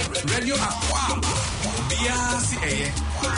Radio Aqua. BRCA.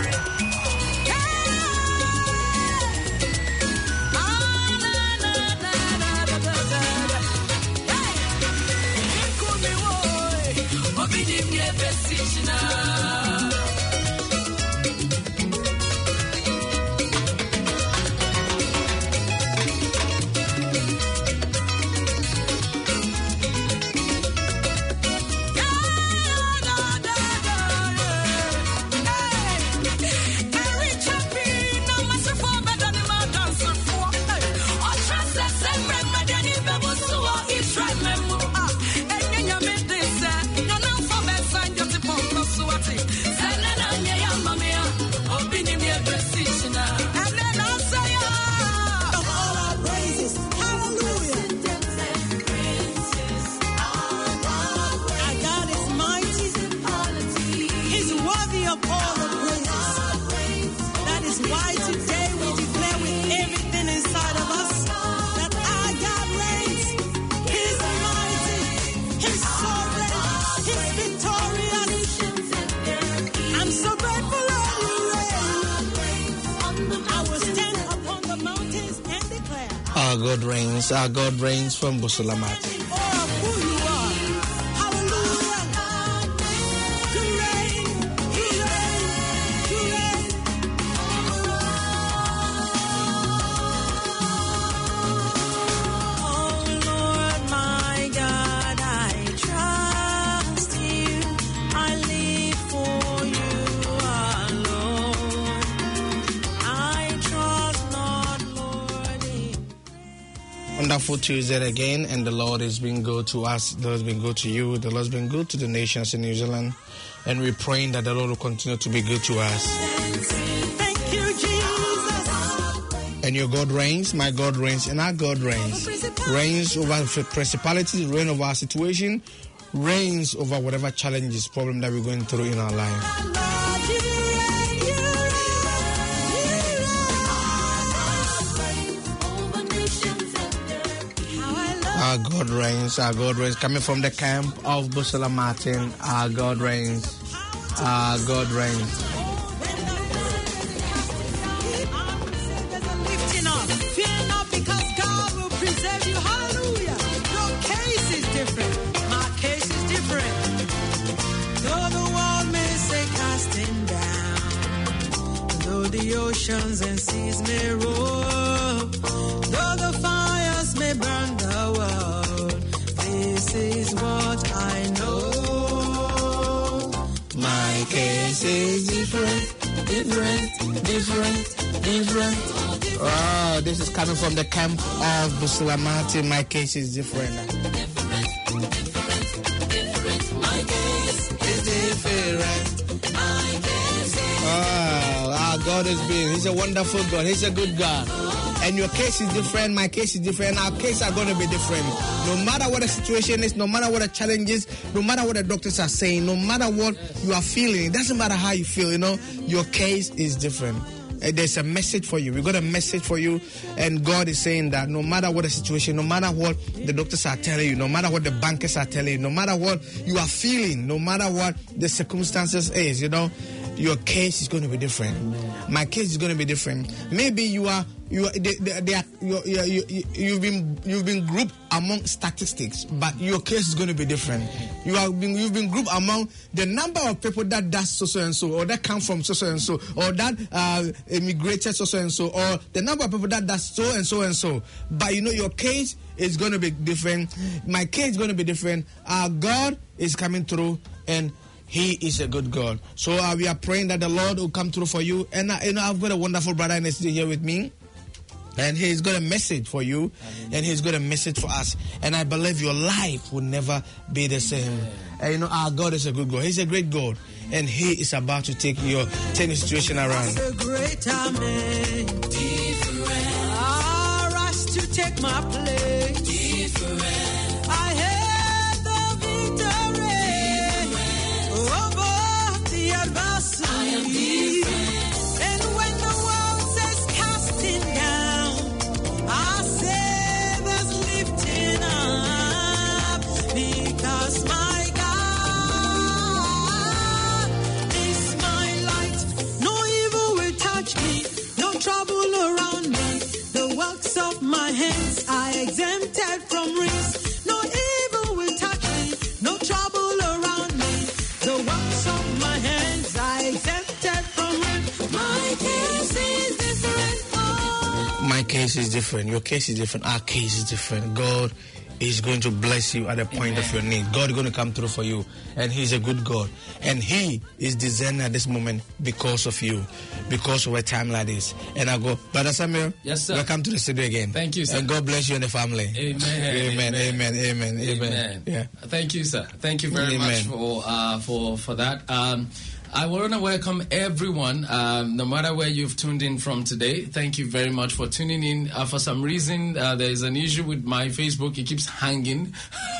Our God reigns from Busalamati. Wonderful Tuesday again, and the Lord has been good to us. The Lord has been good to you. The Lord has been good to the nations in New Zealand, and we're praying that the Lord will continue to be good to us. Thank you, Jesus. And your God reigns, my God reigns, and our God reigns. Reigns over principalities, reigns over our situation, reigns over whatever challenges, problem that we're going through in our life. Our God reigns, our God reigns. Coming from the camp of Busala Martin, our God reigns, our God reigns. Lifting up, fear not, because God will preserve you. Hallelujah. Your case is different. My case is different. Though the world may say casting down, though the oceans and seas may roar, though the fires may burn the world, this is what I know. My case is different, different. Oh, this is coming from the camp of Busala Martin. My case is different. My case is different. My case is our God has been. He's a wonderful God. He's a good God. And your case is different, my case is different, our case are going to be different. No matter what the situation is, no matter what the challenge is, no matter what the doctors are saying, no matter what you are feeling, it doesn't matter how you feel, your case is different. There's a message for you. We got a message for you, and God is saying that no matter what the situation, no matter what the doctors are telling you, no matter what the bankers are telling you, no matter what you are feeling, no matter what the circumstances is, your case is going to be different. My case is going to be different. Maybe you've been grouped among statistics, but your case is going to be different. You've been grouped among the number of people that does so and so, or that come from so and so, or that immigrated so and so, or the number of people that does so and so and so. But your case is going to be different. My case is going to be different. Our God is coming through, and He is a good God. So we are praying that the Lord will come through for you. And I've got a wonderful brother in the studio here with me. And he's got a message for you. And he's got a message for us. And I believe your life will never be the same. And our God is a good God. He's a great God. And He is about to take your situation around. A great amen. Different. I rise to take my place. Different. I had the victory over the adversary. I am different. And when the world says casting down, I say there's lifting up, because my God case is different. Your case is different. Our case is different. God is going to bless you at the point of your need. God is going to come through for you. And He's a good God. And He is discerning at this moment because of you. Because of a time like this. And I go, Brother Samuel, yes, sir. Welcome to the studio again. Thank you, sir. And God bless you and the family. Amen. Amen. Yeah. Thank you, sir. Thank you very much for that. I want to welcome everyone, no matter where you've tuned in from today. Thank you very much for tuning in. For some reason, there is an issue with my Facebook. It keeps hanging.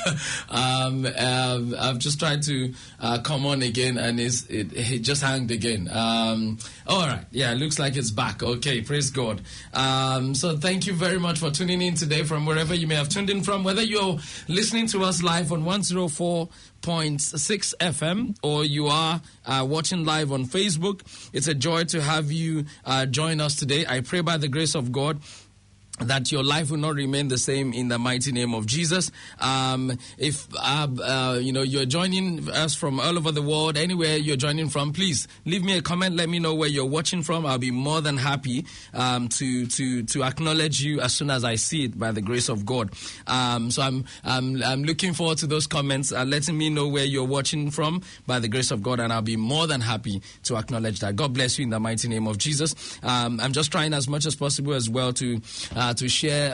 I've just tried to come on again, and it just hanged again. All right. Yeah, it looks like it's back. Okay, praise God. So thank you very much for tuning in today from wherever you may have tuned in from, whether you're listening to us live on 104.6 FM or you are watching live on Facebook. It's a joy to have you join us today. I pray by the grace of God that your life will not remain the same in the mighty name of Jesus. If you're joining us from all over the world, anywhere you're joining from, please leave me a comment. Let me know where you're watching from. I'll be more than happy to acknowledge you as soon as I see it by the grace of God. So I'm looking forward to those comments, letting me know where you're watching from by the grace of God, and I'll be more than happy to acknowledge that. God bless you in the mighty name of Jesus. I'm just trying as much as possible as well to share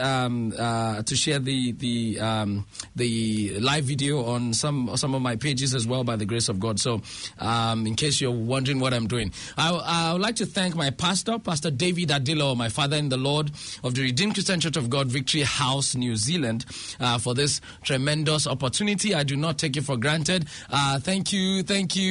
the live video on some of my pages as well by the grace of God. So in case you're wondering what I'm doing, I would like to thank my pastor, Pastor David Adilo, my father in the Lord of the Redeemed Christian Church of God, Victory House, New Zealand, for this tremendous opportunity. I do not take it for granted. Thank you,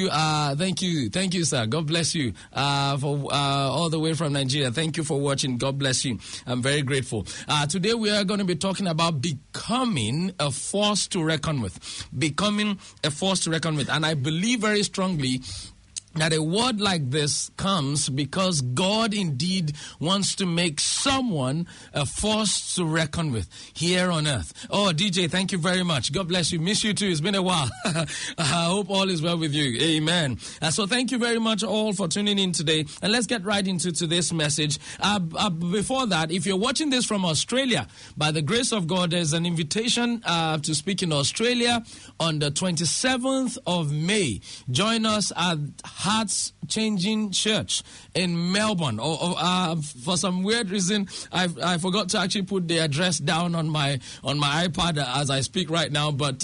sir. God bless you for all the way from Nigeria. Thank you for watching. God bless you. I'm very grateful. Today we are going to be talking about becoming a force to reckon with. Becoming a force to reckon with. And I believe very strongly that a word like this comes because God indeed wants to make someone a force to reckon with here on earth. Oh, DJ, thank you very much. God bless you. Miss you too. It's been a while. I hope all is well with you. Amen. So thank you very much all for tuning in today. And let's get right into today's message. Before that, if you're watching this from Australia, by the grace of God, there's an invitation to speak in Australia on the 27th of May. Join us at Hearts Changing Church in Melbourne. For some weird reason, I forgot to actually put the address down on my iPad as I speak right now. But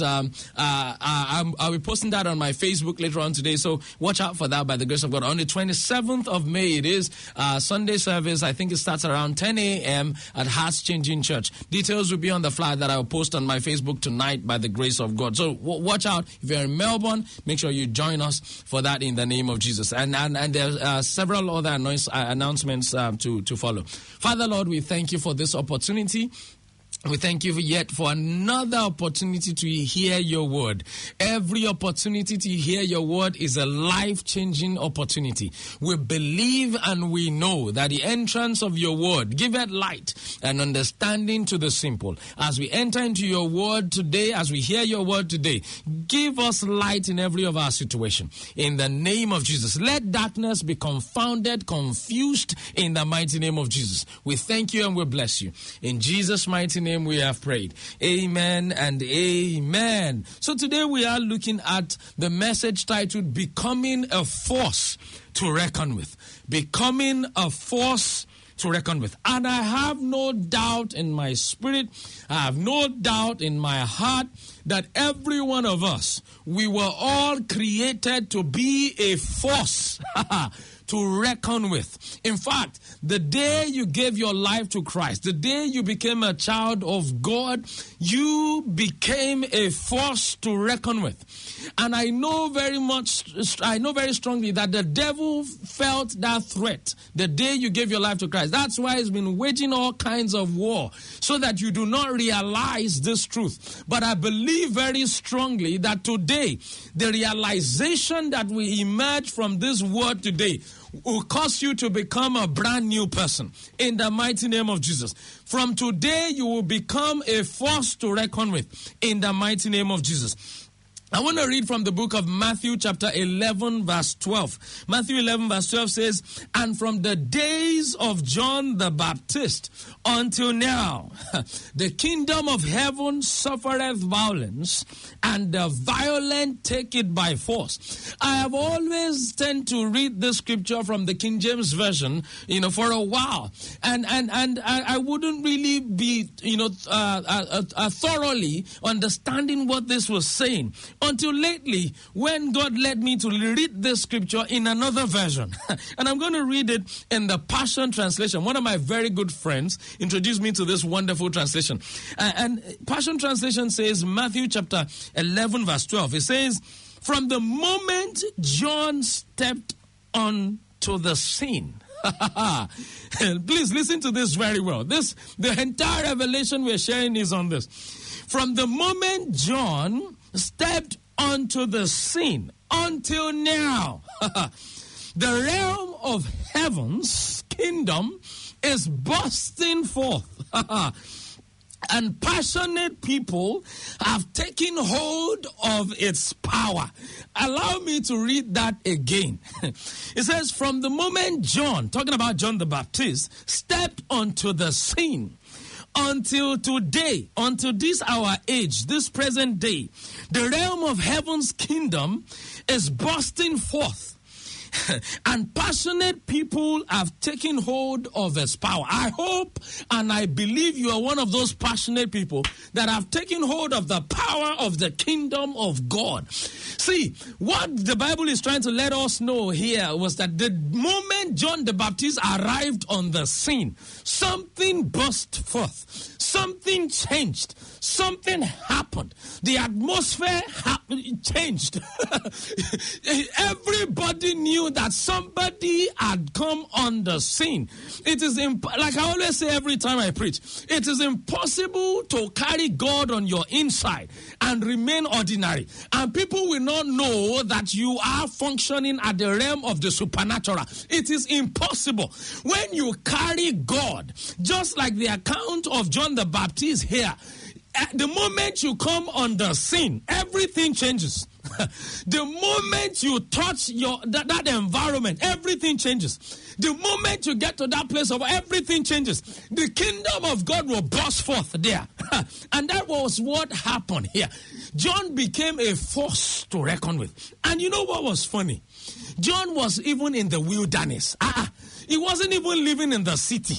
I'll be posting that on my Facebook later on today. So watch out for that by the grace of God. On the 27th of May, it is Sunday service. I think it starts around 10 a.m. at Hearts Changing Church. Details will be on the flyer that I will post on my Facebook tonight by the grace of God. So watch out. If you're in Melbourne, make sure you join us for that in the name of Jesus. And there are several other announcements to follow. Father, Lord, we thank you for this opportunity. We thank you yet for another opportunity to hear your word. Every opportunity to hear your word is a life-changing opportunity. We believe and we know that the entrance of your word giveth light and understanding to the simple. As we enter into your word today, as we hear your word today, give us light in every of our situation. In the name of Jesus, let darkness be confounded, confused in the mighty name of Jesus. We thank you and we bless you. In Jesus' mighty name, we have prayed. Amen and amen. So today we are looking at the message titled Becoming a Force to Reckon With. Becoming a Force to reckon with. And I have no doubt in my spirit, I have no doubt in my heart that every one of us, we were all created to be a force to reckon with. In fact, the day you gave your life to Christ, the day you became a child of God, you became a force to reckon with. And I know very strongly that the devil felt that threat the day you gave your life to Christ. That's why he's been waging all kinds of war so that you do not realize this truth. But I believe very strongly that today, the realization that we emerge from this word today will cause you to become a brand new person in the mighty name of Jesus. From today, you will become a force to reckon with in the mighty name of Jesus. I want to read from the book of Matthew chapter 11 verse 12. Matthew 11 verse 12 says, and from the days of John the Baptist until now, the kingdom of heaven suffereth violence, and the violent take it by force. I have always tend to read this scripture from the King James Version, for a while. And I wouldn't really be, thoroughly understanding what this was saying. Until lately, when God led me to read this scripture in another version. And I'm going to read it in the Passion Translation. One of my very good friends introduced me to this wonderful translation. And Passion Translation says, Matthew chapter 11 verse 12. It says, from the moment John stepped onto the scene. Please listen to this very well. The entire revelation we're sharing is on this. From the moment John stepped onto the scene until now, the realm of heaven's kingdom is bursting forth. And passionate people have taken hold of its power. Allow me to read that again. It says, from the moment John, talking about John the Baptist, stepped onto the scene, until today, until this our age, this present day, the realm of heaven's kingdom is bursting forth. And passionate people have taken hold of its power. I hope and I believe you are one of those passionate people that have taken hold of the power of the kingdom of God. See, what the Bible is trying to let us know here was that the moment John the Baptist arrived on the scene, something burst forth. Something changed. Something happened. The atmosphere changed. Everybody knew that somebody had come on the scene. It is, like I always say every time I preach, it is impossible to carry God on your inside and remain ordinary. And people will not know that you are functioning at the realm of the supernatural. It is impossible. When you carry God, just like the account of John the Baptist here, the moment you come on the scene, everything changes. The moment you touch that environment, everything changes. The moment you get to that place of everything changes, the kingdom of God will burst forth there. And that was what happened here. John became a force to reckon with. And you know what was funny? John was even in the wilderness. He wasn't even living in the city.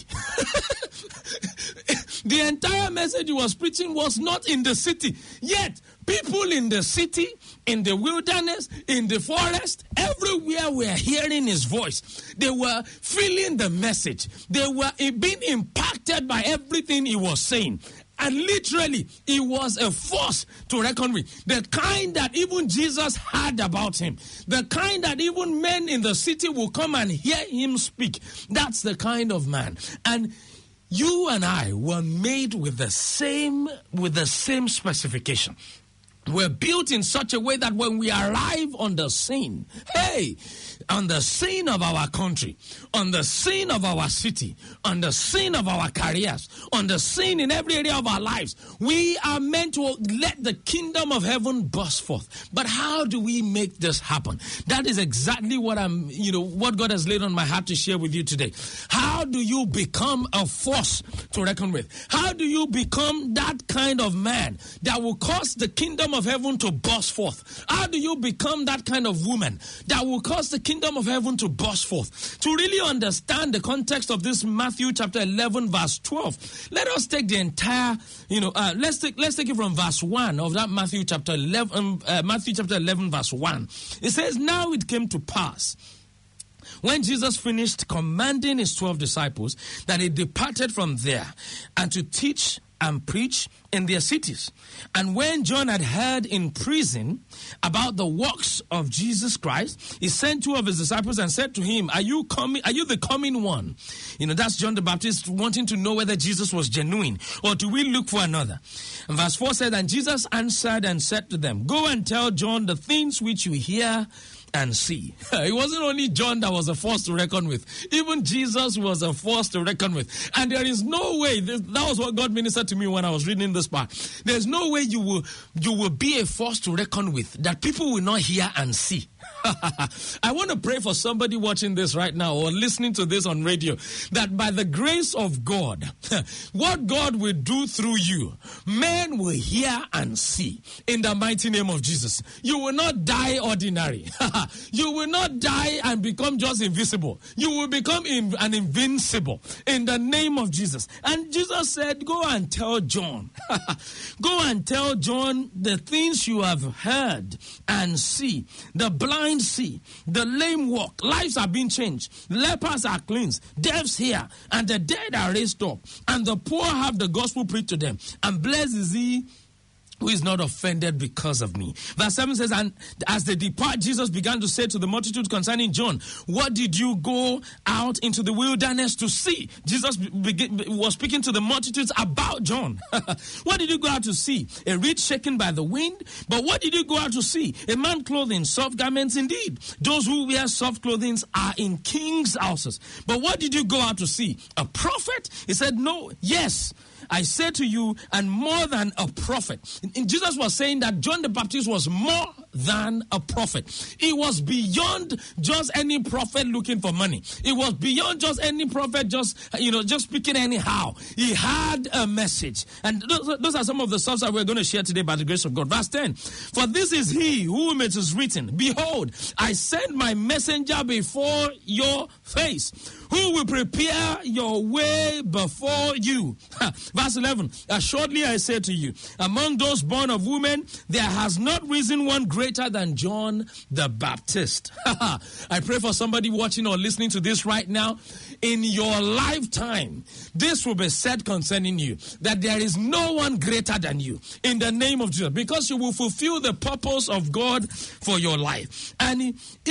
The entire message he was preaching was not in the city. Yet, people in the city, in the wilderness, in the forest, everywhere were hearing his voice. They were feeling the message. They were being impacted by everything he was saying. And literally, he was a force to reckon with. The kind that even Jesus heard about him. The kind that even men in the city will come and hear him speak. That's the kind of man. And you and I were made with the same specification. We're built in such a way that when we arrive on the scene, on the scene of our country, on the scene of our city, on the scene of our careers, on the scene in every area of our lives, we are meant to let the kingdom of heaven burst forth. But how do we make this happen? That is exactly what what God has laid on my heart to share with you today. How do you become a force to reckon with? How do you become that kind of man that will cause the kingdom of heaven to burst forth? How do you become that kind of woman that will cause the kingdom of heaven to burst forth? To really understand the context of this Matthew chapter 11 verse 12, let us take the entire, let's take it from verse 1 of that Matthew chapter 11 verse 1. It says, now it came to pass, when Jesus finished commanding his 12 disciples, that he departed from there and to teach and preach in their cities. And when John had heard in prison about the works of Jesus Christ, he sent 2 of his disciples and said to him, Are you the coming one? That's John the Baptist wanting to know whether Jesus was genuine, or do we look for another? And verse 4 said, and Jesus answered and said to them, Go and tell John the things which you hear and see. It wasn't only John that was a force to reckon with. Even Jesus was a force to reckon with. And there is no way, that was what God ministered to me when I was reading this part. There's no way you will be a force to reckon with that people will not hear and see. I want to pray for somebody watching this right now or listening to this on radio, that by the grace of God, what God will do through you, men will hear and see in the mighty name of Jesus. You will not die ordinary. You will not die and become just invisible. You will become an invincible in the name of Jesus. And Jesus said, go and tell John. Go and tell John the things you have heard and see. The blind see, the lame walk, lives are being changed, lepers are cleansed, deafs hear, and the dead are raised up, and the poor have the gospel preached to them. And blessed is he who is not offended because of me. Verse 7 says, and as they depart, Jesus began to say to the multitude concerning John, what did you go out into the wilderness to see? Jesus was speaking to the multitudes about John. What did you go out to see? A reed shaken by the wind? But what did you go out to see? A man clothed in soft garments indeed. Those who wear soft clothing are in kings' houses. But what did you go out to see? A prophet? He said, no, yes. I say to you, and more than a prophet. And Jesus was saying that John the Baptist was more than a prophet. He was beyond just any prophet looking for money. It was beyond just any prophet just speaking anyhow. He had a message. And those are some of the stuff that we're going to share today by the grace of God. Verse 10, for this is he whom it is written, behold, I send my messenger before your face, who will prepare your way before you. Verse 11, assuredly I say to you, among those born of women, there has not risen one greater than John the Baptist. I pray for somebody watching or listening to this right now. In your lifetime, this will be said concerning you, that there is no one greater than you, in the name of Jesus, because you will fulfill the purpose of God for your life. And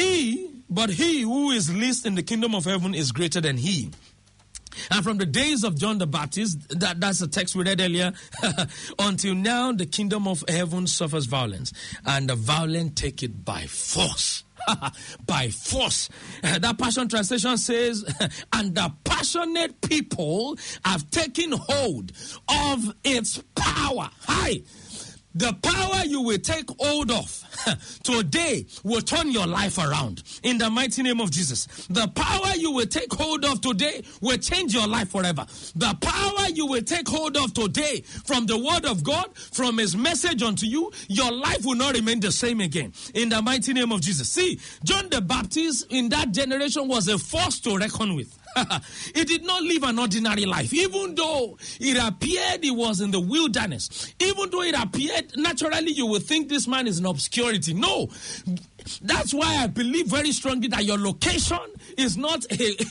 but he who is least in the kingdom of heaven is greater than he. And from the days of John the Baptist, that's the text we read earlier, until now the kingdom of heaven suffers violence, and the violent take it by force. By force. That Passion Translation says, and the passionate people have taken hold of its power. Hi. The power you will take hold of today will turn your life around in the mighty name of Jesus. The power you will take hold of today will change your life forever. The power you will take hold of today from the word of God, from his message unto you, your life will not remain the same again in the mighty name of Jesus. See, John the Baptist in that generation was a force to reckon with. He did not live an ordinary life. Even though it appeared he was in the wilderness, even though it appeared naturally you would think this man is in obscurity. No. That's why I believe very strongly that your location is not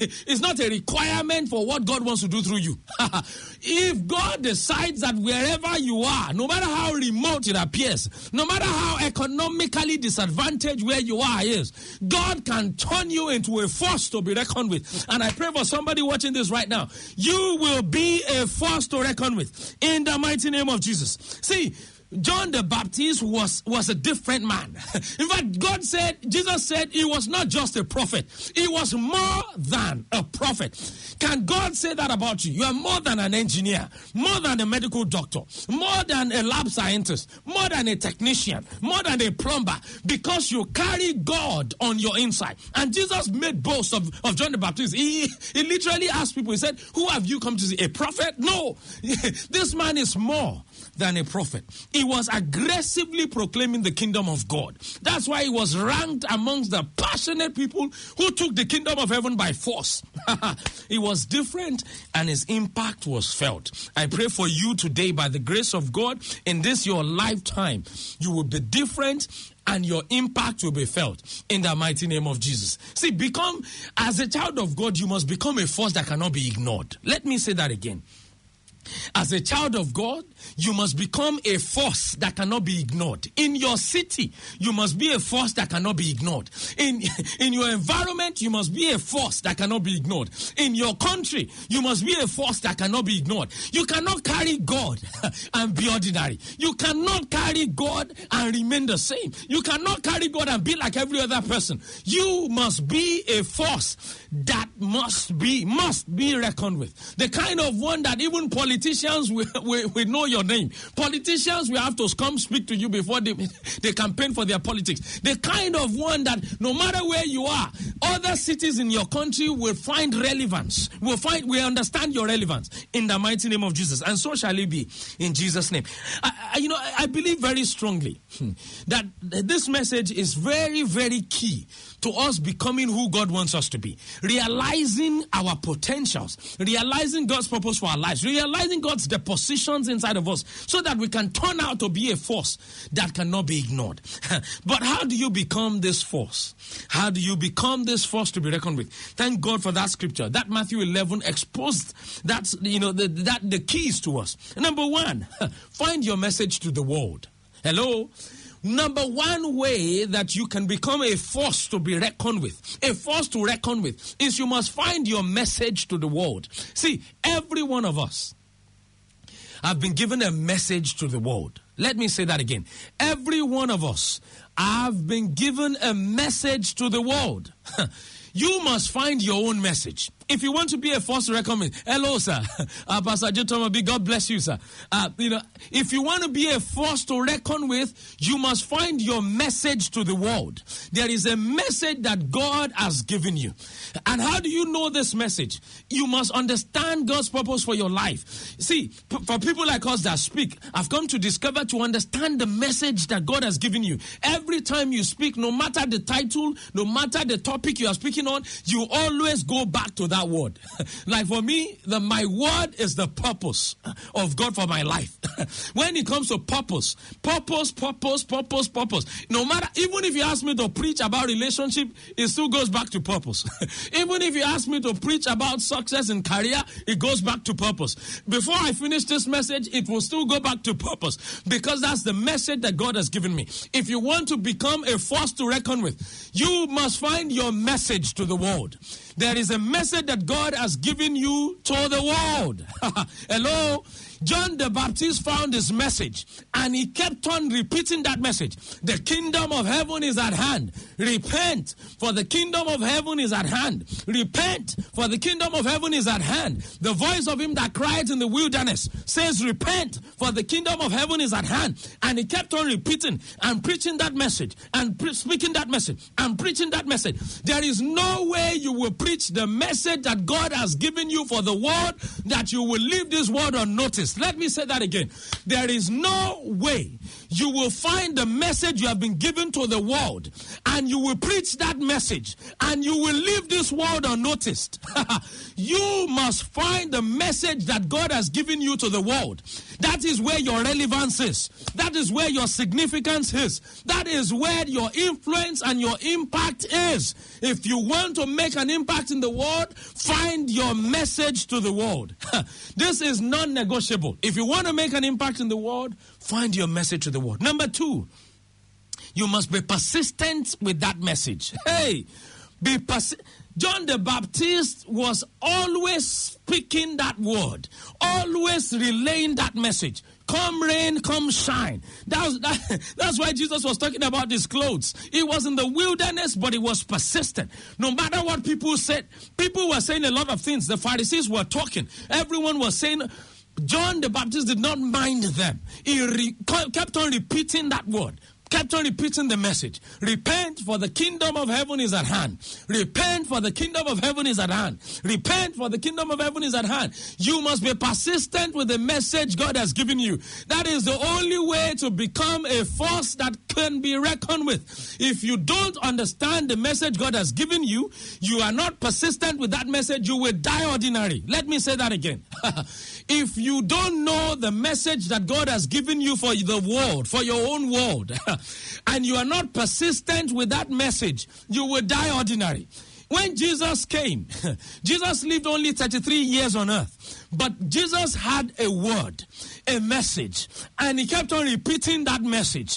a requirement for what God wants to do through you. If God decides that wherever you are, no matter how remote it appears, no matter how economically disadvantaged where you are is, God can turn you into a force to be reckoned with. And I pray for somebody watching this right now. You will be a force to reckon with in the mighty name of Jesus. See, John the Baptist was a different man. In fact, Jesus said he was not just a prophet. He was more than a prophet. Can God say that about you? You are more than an engineer, more than a medical doctor, more than a lab scientist, more than a technician, more than a plumber, because you carry God on your inside. And Jesus made boast of John the Baptist. He literally asked people, he said, who have you come to see? A prophet? No. This man is more than a prophet. He was aggressively proclaiming the kingdom of God. That's why he was ranked amongst the passionate people who took the kingdom of heaven by force. He was different and his impact was felt. I pray for you today by the grace of God in this your lifetime. You will be different and your impact will be felt in the mighty name of Jesus. See, as a child of God, you must become a force that cannot be ignored. Let me say that again. As a child of God, you must become a force that cannot be ignored. In your city, you must be a force that cannot be ignored. In your environment, you must be a force that cannot be ignored. In your country, you must be a force that cannot be ignored. You cannot carry God and be ordinary. You cannot carry God and remain the same. You cannot carry God and be like every other person. You must be a force that must be reckoned with. The kind of one that even politicians will know your name. Politicians will have to come speak to you before they campaign for their politics. The kind of one that no matter where you are, other cities in your country will find relevance. Will understand your relevance in the mighty name of Jesus. And so shall it be in Jesus' name. I believe very strongly that this message is very, very key to us becoming who God wants us to be. Realizing our potentials, realizing God's purpose for our lives, realizing God's depositions inside of us so that we can turn out to be a force that cannot be ignored. But how do you become this force? How do you become this force to be reckoned with? Thank God for that scripture. That Matthew 11 exposed the keys to us. Number one, find your message to the world. Hello? Number one way that you can become a force to be reckoned with, is you must find your message to the world. See, every one of us have been given a message to the world. Let me say that again. Every one of us have been given a message to the world. You must find your own message. If you want to be a force to reckon with, hello, sir. Pastor Jotomabi, God bless you, sir. If you want to be a force to reckon with, you must find your message to the world. There is a message that God has given you. And how do you know this message? You must understand God's purpose for your life. See, for people like us that speak, I've come to discover to understand the message that God has given you. Every time you speak, no matter the title, no matter the topic you are speaking on, you always go back to that word. Like for me, my word is the purpose of God for my life. When it comes to purpose. No matter, even if you ask me to preach about relationship, it still goes back to purpose. Even if you ask me to preach about success in career, it goes back to purpose. Before I finish this message, it will still go back to purpose, because that's the message that God has given me. If you want to become a force to reckon with, you must find your message to the world. There is a message that God has given you to the world. Hello? John the Baptist found his message and he kept on repeating that message. The kingdom of heaven is at hand. Repent, for the kingdom of heaven is at hand. Repent, for the kingdom of heaven is at hand. The voice of him that cried in the wilderness says, repent, for the kingdom of heaven is at hand. And he kept on repeating and preaching that message and speaking that message and preaching that message. There is no way you will preach the message that God has given you for the world that you will leave this world unnoticed. Let me say that again. There is no way you will find the message you have been given to the world and you will preach that message and you will leave this world unnoticed. You must find the message that God has given you to the world. That is where your relevance is. That is where your significance is. That is where your influence and your impact is. If you want to make an impact in the world, find your message to the world. This is non-negotiable. If you want to make an impact in the world, find your message to the world. Number two, you must be persistent with that message. Hey, be persistent. John the Baptist was always speaking that word, always relaying that message. Come rain, come shine. That's why Jesus was talking about his clothes. He was in the wilderness, but he was persistent. No matter what people said, people were saying a lot of things. The Pharisees were talking. Everyone was saying. John the Baptist did not mind them. He kept on repeating that word. Kept on repeating the message. Repent, for the kingdom of heaven is at hand. Repent, for the kingdom of heaven is at hand. Repent, for the kingdom of heaven is at hand. You must be persistent with the message God has given you. That is the only way to become a force that can be reckoned with. If you don't understand the message God has given you, you are not persistent with that message, you will die ordinary. Let me say that again. If you don't know the message that God has given you for the world, for your own world, and you are not persistent with that message, you will die ordinary. when Jesus came, Jesus lived only 33 years on earth. But Jesus had a word, a message, and he kept on repeating that message.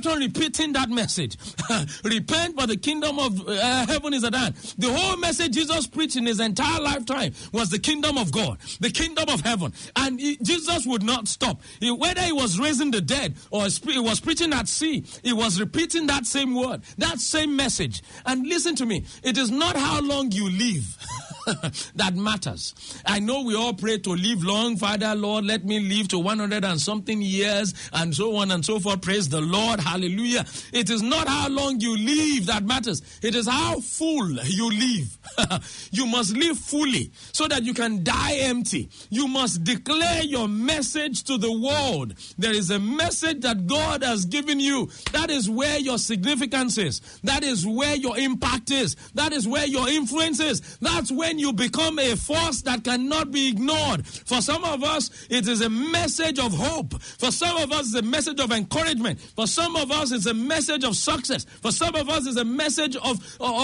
Repent, for the kingdom of heaven is at hand. The whole message Jesus preached in his entire lifetime was the kingdom of God, the kingdom of heaven. And Jesus would not stop. Whether he was raising the dead or he was preaching at sea, he was repeating that same word, that same message. And listen to me, it is not how long you live that matters. I know we all pray to live long. Father, Lord, let me live to 100 and something years, and so on and so forth. Praise the Lord. Hallelujah. It is not how long you live that matters. It is how full you live. You must live fully so that you can die empty. You must declare your message to the world. There is a message that God has given you. That is where your significance is. That is where your impact is. That is where your influence is. That's when you become a force that cannot be ignored. For some of us, it is a message of hope. For some of us, it's a message of encouragement. For some of us, it's a message of success. For some of us, it's a message of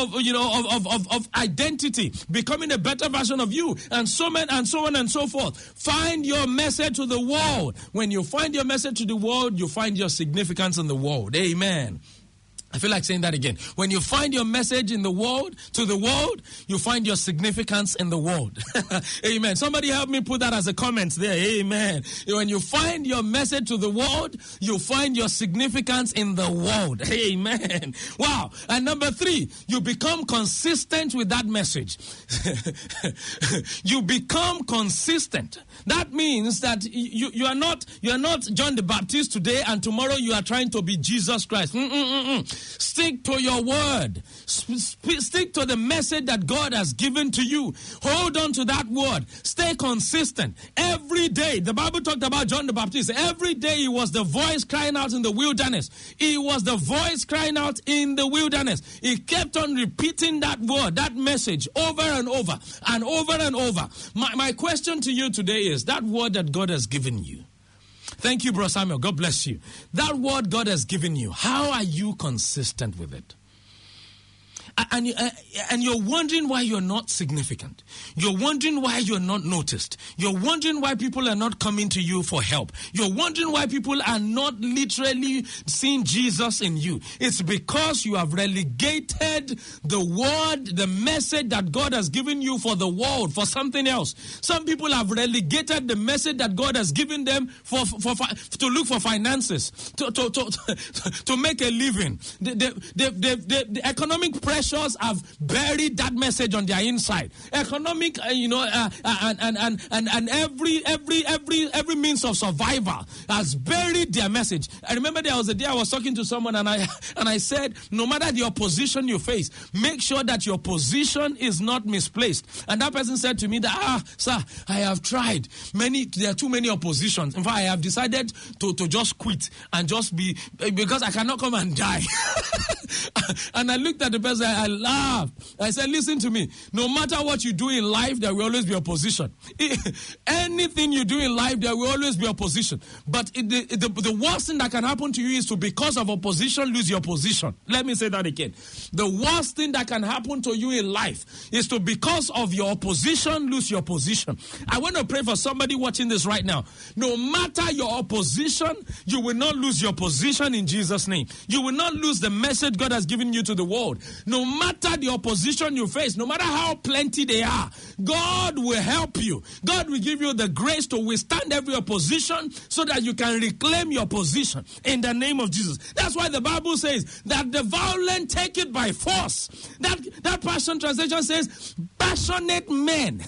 identity, becoming a better version of you, and so on and so forth. Find your message to the world. When you find your message to the world, you find your significance in the world. Amen. I feel like saying that again. When you find your message in the world, to the world, you find your significance in the world. Amen. Somebody help me put that as a comment there. Amen. When you find your message to the world, you find your significance in the world. Amen. Wow. And number 3, you become consistent with that message. You become consistent. That means that you are not John the Baptist today and tomorrow you are trying to be Jesus Christ. Stick to your word. Stick to the message that God has given to you. Hold on to that word. Stay consistent. Every day, the Bible talked about John the Baptist. Every day he was the voice crying out in the wilderness. He was the voice crying out in the wilderness. He kept on repeating that word, that message over and over and over and over. My question to you today is that word that God has given you. Thank you, Bro Samuel. God bless you. That word God has given you, how are you consistent with it? And you're wondering why you're not significant. You're wondering why you're not noticed. You're wondering why people are not coming to you for help. You're wondering why people are not literally seeing Jesus in you. It's because you have relegated the word, the message that God has given you for the world, for something else. Some people have relegated the message that God has given them to look for finances, to make a living. The economic pressures have buried that message on their inside. Economic, and every means of survival has buried their message. I remember there was a day I was talking to someone and I said, no matter the opposition you face, make sure that your position is not misplaced. And that person said to me that, sir, I have tried. There are too many oppositions. In fact, I have decided to just quit and just be, because I cannot come and die. And I looked at the person, I laughed. I said, listen to me. No matter what you do in life, there will always be opposition. Anything you do in life, there will always be opposition. But the worst thing that can happen to you is to, because of opposition, lose your position. Let me say that again. The worst thing that can happen to you in life is to, because of your opposition, lose your position. I want to pray for somebody watching this right now. No matter your opposition, you will not lose your position in Jesus' name. You will not lose the message God has given you to the world. No matter the opposition you face, no matter how plenty they are, God will help you. God will give you the grace to withstand every opposition so that you can reclaim your position in the name of Jesus. That's why the Bible says that the violent take it by force. That Passion Translation says, passionate men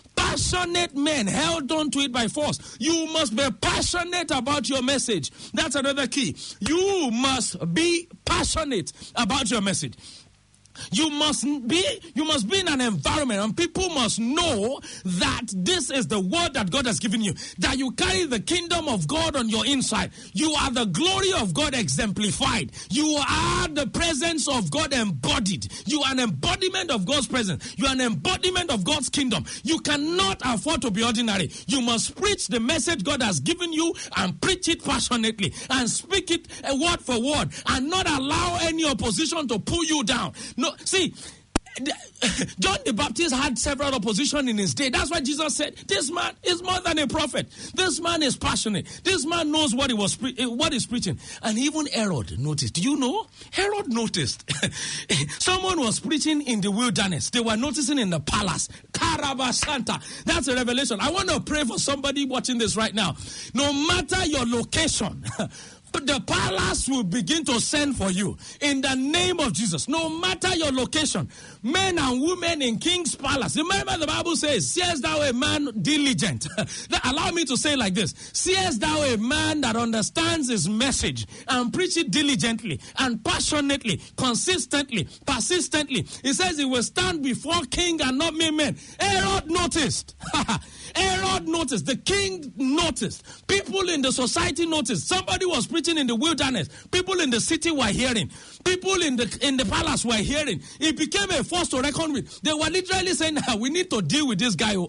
held on to it by force. You must be passionate about your message. That's another key. You must be passionate about your message. You must be in an environment, and people must know that this is the word that God has given you, that you carry the kingdom of God on your inside. You are the glory of God exemplified. You are the presence of God embodied. You are an embodiment of God's presence. You are an embodiment of God's kingdom. You cannot afford to be ordinary. You must preach the message God has given you and preach it passionately and speak it word for word and not allow any opposition to pull you down. No, see, John the Baptist had several opposition in his day. That's why Jesus said, this man is more than a prophet. This man is passionate. This man knows what he's preaching. And even Herod noticed. Do you know? Herod noticed. Someone was preaching in the wilderness. They were noticing in the palace. Karabasanta. That's a revelation. I want to pray for somebody watching this right now. No matter your location, the palace will begin to send for you in the name of Jesus. No matter your location, men and women in King's Palace. Remember the Bible says, seest thou a man diligent? Allow me to say like this. Seest thou a man that understands his message and preach it diligently and passionately, consistently, persistently. He says he will stand before king and not mere men. Herod noticed. Herod noticed. The king noticed. People in the society noticed. Somebody was preaching in the wilderness. People in the city were hearing. People in the palace were hearing. It became a force to reckon with. They were literally saying, we need to deal with this guy.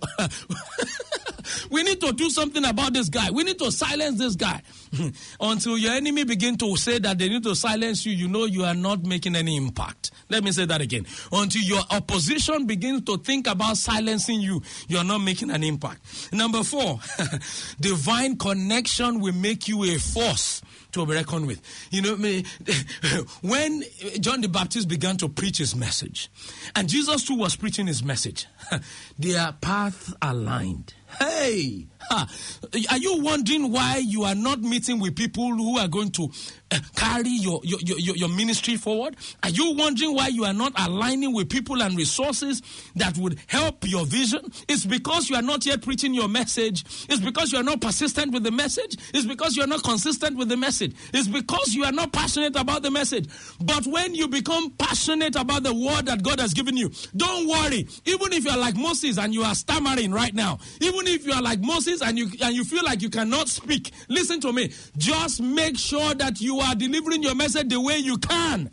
We need to do something about this guy. We need to silence this guy. Until your enemy begin to say that they need to silence you, you know you are not making any impact. Let me say that again. Until your opposition begins to think about silencing you, you are not making an impact. Number 4, divine connection will make you a force to be reckoned with. You know, when John the Baptist began to preach his message, and Jesus too was preaching his message, their paths aligned. Hey, are you wondering why you are not meeting with people who are going to carry your ministry forward? Are you wondering why you are not aligning with people and resources that would help your vision? It's because you are not yet preaching your message. It's because you are not persistent with the message. It's because you are not consistent with the message. It's because you are not passionate about the message. But when you become passionate about the word that God has given you, don't worry. Even if you are like Moses and you are stammering right now, even if you are like Moses and you feel like you cannot speak, listen to me. Just make sure that you are delivering your message the way you can.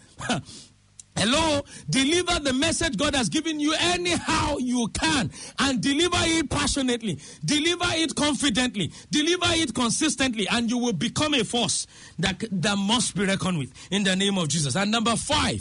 Hello, deliver the message God has given you anyhow you can, and deliver it passionately, deliver it confidently, deliver it consistently, and you will become a force that must be reckoned with in the name of Jesus. And number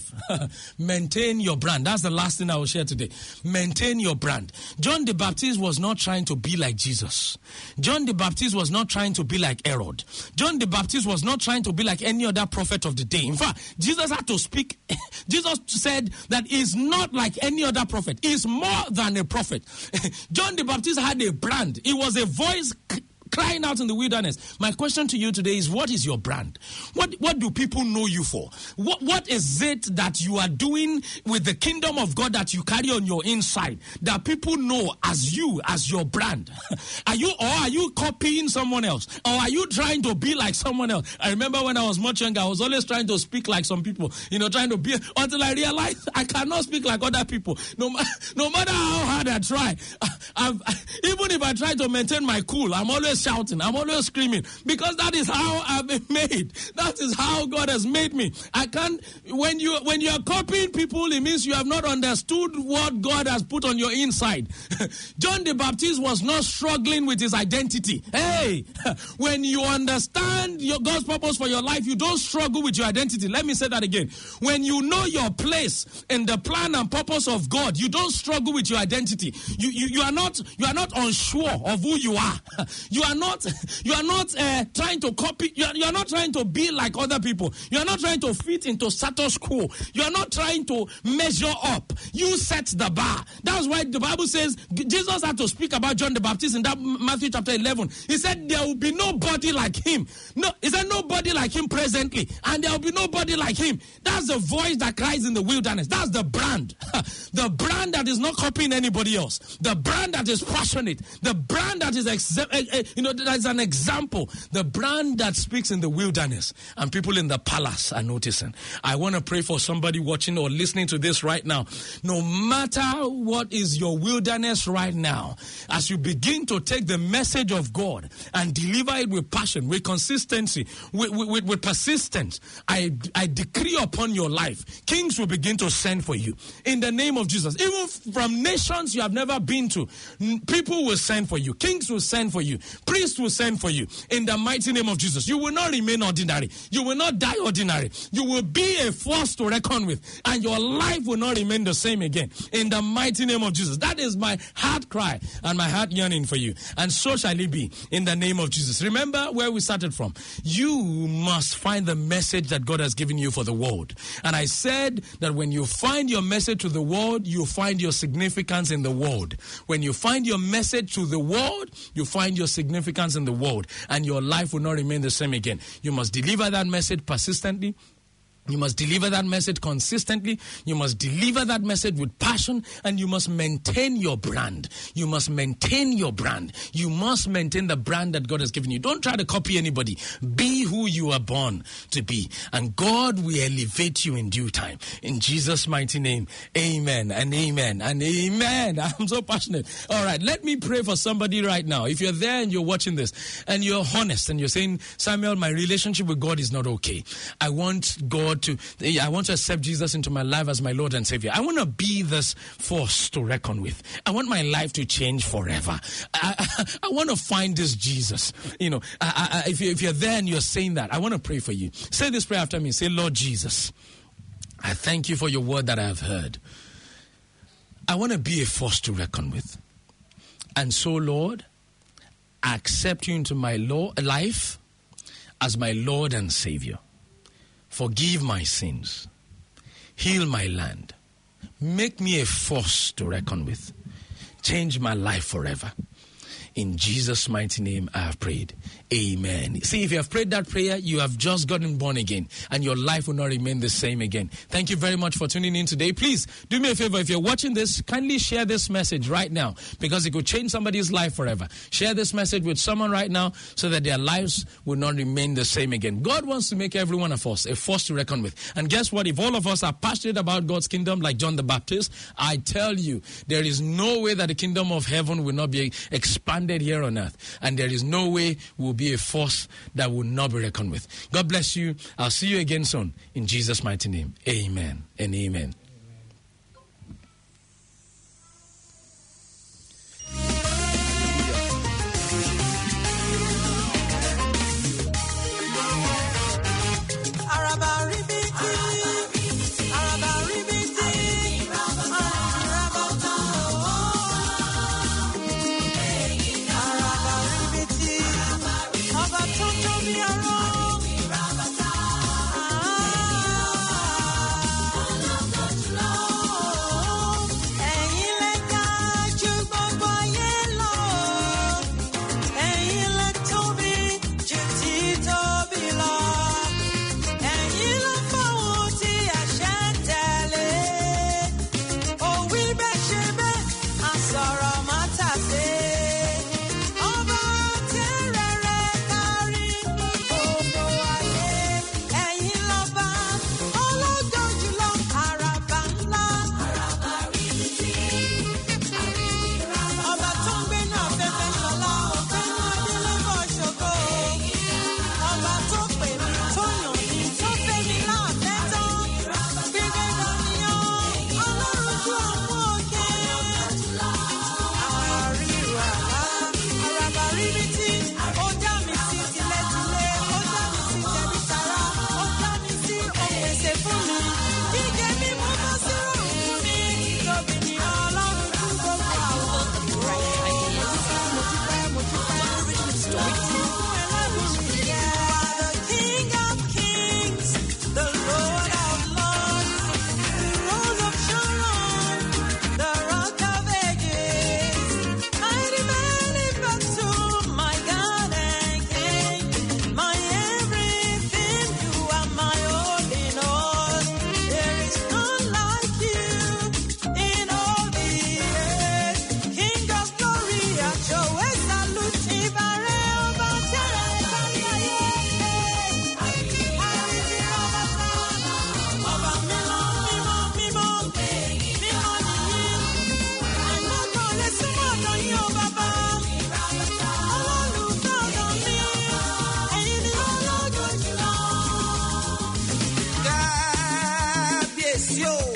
5, maintain your brand. That's the last thing I will share today. Maintain your brand. John the Baptist was not trying to be like Jesus. John the Baptist was not trying to be like Herod. John the Baptist was not trying to be like any other prophet of the day. In fact, Jesus had to speak. Jesus said that he's not like any other prophet. He's more than a prophet. John the Baptist had a brand. He was a voice crying out in the wilderness. My question to you today is, what is your brand? What do people know you for? What is it that you are doing with the kingdom of God that you carry on your inside that people know as you, as your brand? Are you copying someone else? Or are you trying to be like someone else? I remember when I was much younger, I was always trying to speak like some people, trying to be, until I realized I cannot speak like other people. No matter how hard I try, even if I try to maintain my cool, I'm always shouting, I'm always screaming, because that is how I've been made. That is how God has made me. I can't, when you are copying people, it means you have not understood what God has put on your inside. John the Baptist was not struggling with his identity. Hey, when you understand God's purpose for your life, you don't struggle with your identity. Let me say that again. When you know your place in the plan and purpose of God, you don't struggle with your identity. You are not unsure of who you are. You are not trying to copy. You are not trying to be like other people. You are not trying to fit into status quo. You are not trying to measure up. You set the bar. That's why the Bible says Jesus had to speak about John the Baptist in that Matthew chapter 11. He said there will be nobody like him. No, he said nobody like him presently, and there will be nobody like him. That's the voice that cries in the wilderness. That's the brand. The brand that is not copying anybody else. The brand that is passionate. The brand that is that's an example. The brand that speaks in the wilderness and people in the palace are noticing. I want to pray for somebody watching or listening to this right now. No matter what is your wilderness right now, as you begin to take the message of God and deliver it with passion, with consistency, with persistence, I decree upon your life, kings will begin to send for you. In the name of Jesus. Even from nations you have never been to, people will send for you. Kings will send for you. Priest will send for you in the mighty name of Jesus. You will not remain ordinary. You will not die ordinary. You will be a force to reckon with, and your life will not remain the same again in the mighty name of Jesus. That is my heart cry and my heart yearning for you, and so shall it be in the name of Jesus. Remember where we started from. You must find the message that God has given you for the world. And I said that when you find your message to the world, you find your significance in the world. When you find your message to the world, you find your significance in the world, and your life will not remain the same again. You must deliver that message persistently. You must deliver that message consistently. You must deliver that message with passion, and you must maintain your brand. You must maintain your brand. You must maintain the brand that God has given you. Don't try to copy anybody. Be who you are born to be, and God will elevate you in due time. In Jesus' mighty name, amen and amen and amen. I'm so passionate. All right, let me pray for somebody right now. If you're there and you're watching this and you're honest and you're saying, Samuel, my relationship with God is not okay. I want to accept Jesus into my life as my Lord and Savior. I want to be this force to reckon with. I want my life to change forever. I want to find this Jesus. If you're there and you're saying that, I want to pray for you. Say this prayer after me. Say, Lord Jesus, I thank you for your word that I have heard. I want to be a force to reckon with. And so, Lord, I accept you into my life as my Lord and Savior. Forgive my sins. Heal my land. Make me a force to reckon with. Change my life forever. In Jesus' mighty name I have prayed. Amen. See, if you have prayed that prayer, you have just gotten born again, and your life will not remain the same again. Thank you very much for tuning in today. Please do me a favor. If you're watching this, kindly share this message right now, because it could change somebody's life forever. Share this message with someone right now so that their lives will not remain the same again. God wants to make everyone a force to reckon with. And guess what? If all of us are passionate about God's kingdom like John the Baptist, I tell you, there is no way that the kingdom of heaven will not be expanded here on earth. And there is no way we'll be a force that will not be reckoned with. God bless you. I'll see you again soon. In Jesus' mighty name. Amen and amen.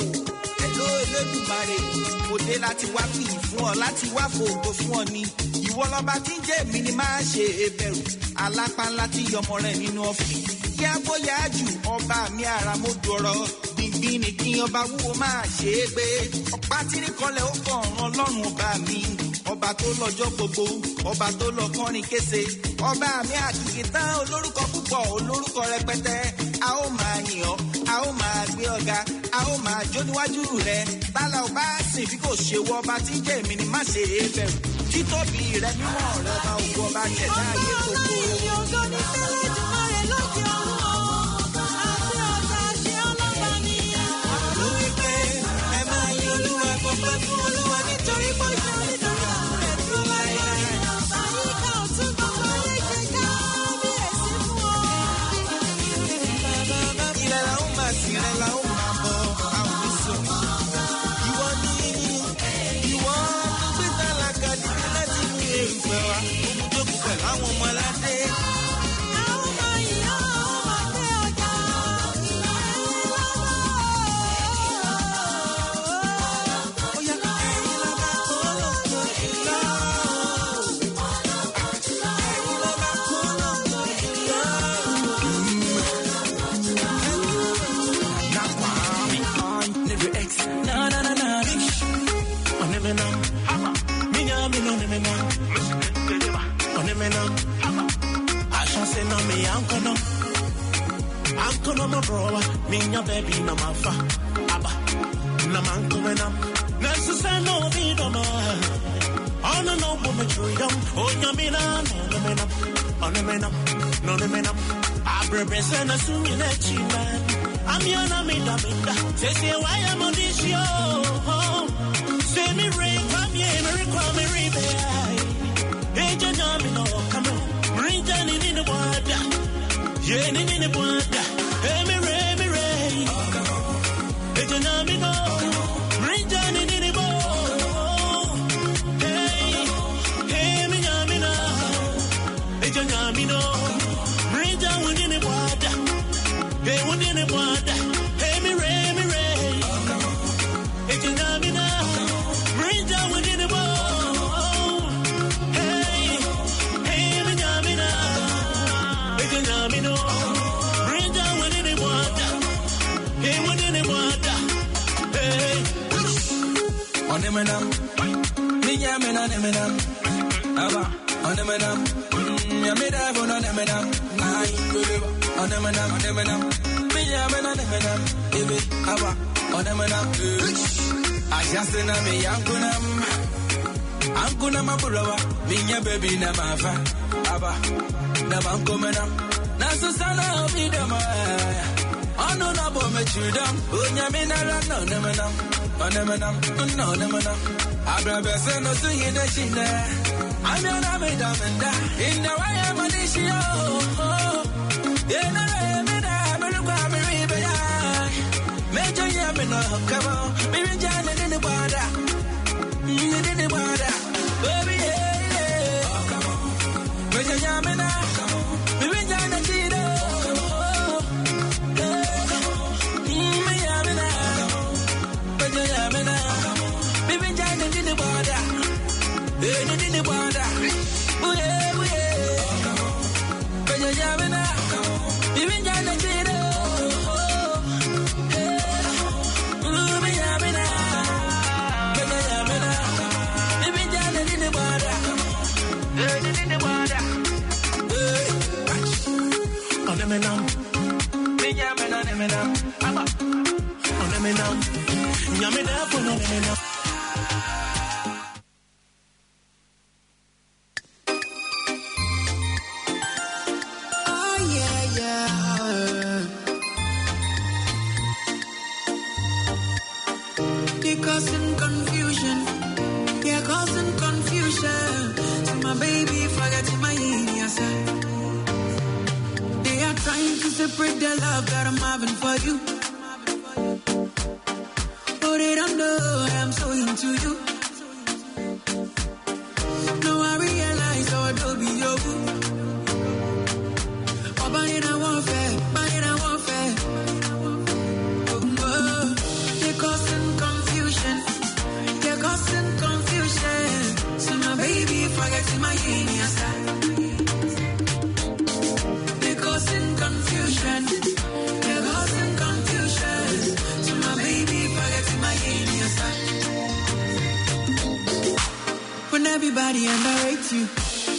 láti wá fìyì fún ọ, láti wá fògo fún ọ ni. ìwọ lọba tí ń jẹ́ èmi ni máa ṣe bẹ̀rù alápá ńlá tí yọmọ rẹ̀ nínú ọ̀fìn yá bóyá jù ọba mi ara mo dọ̀rọ̀ gbìngbìn ni kí ọba wúwo máa ṣe é gbé ọ̀pá tírí kọlẹ̀ ó kọ̀ ọ̀ràn ọlọ́run ọba mi ọba tó lọ́jọ́ gbogbo ọba tó lọ kọrin kése ọba mi àkìkì tán olórúkọ púpọ̀ olórúkọ rẹpẹtẹ a ó máa yìn ọ́ a ó máa gbé ọ̀gá a ó máa jó níwájú rẹ bálá ò bá sìn bí kò ṣe wọ ọba tí ń jẹ́ èmi ni má ṣe é bẹ̀rù títóbi rẹ mímọ́ rẹ bá òkú ọba jẹ̀dá ayé gbogbo. Àwọn ọmọ aládé. Àwọn ọmọ yìí ó máa gbé ọjà. Ó yá ẹ̀yin lọ́ba kó lóko ìlọ. Ẹ̀yin lọ́ba kó lóko ìlọ. Nakwami on never ex. Na na na na. On never know. Minya minya never know. I shall say no me uncle no my brother me your baby no my fa aba na man coming up necessary no be no more oh no no me true young oh nyamina no me no abrebe say na sumi na chima I'm your na me da say why am on this show say me ring come here me require me ribe no, come on, bring down in the water. Yeah, in the water. Hey, me ray. Hey, me no, bring down in the boat. Hey, me no. Hey, me no, bring down in the water. Hey, in the water. Hey, me ray. Hey, me no, bring down in the boat. Onemenam, minyamena nemenam, aba onemenam, yameda bonemenam, nai onemenam, minyamena nemenam, ebe aba onemenam, ajasena me yankunam aburawa, minya baby na mafa, aba na bankomenam, na susana obidama, ono na bo mechudam, unyamena no nemenam. Onemenam, no nemenam. Abrabese no singing the shine. I'm your name, in the way I'm on this show. In the way I'm Major Yamino, come on, maybe Janet in the water. In the water, baby, come on. Major Yamina, maybe Janet. Separate the love that I'm having for you. But they don't know I'm so into you. Now I realize how I don't be your boo. Oh, but in a warfare. They're causing confusion. So my baby, forget my everybody underrate you.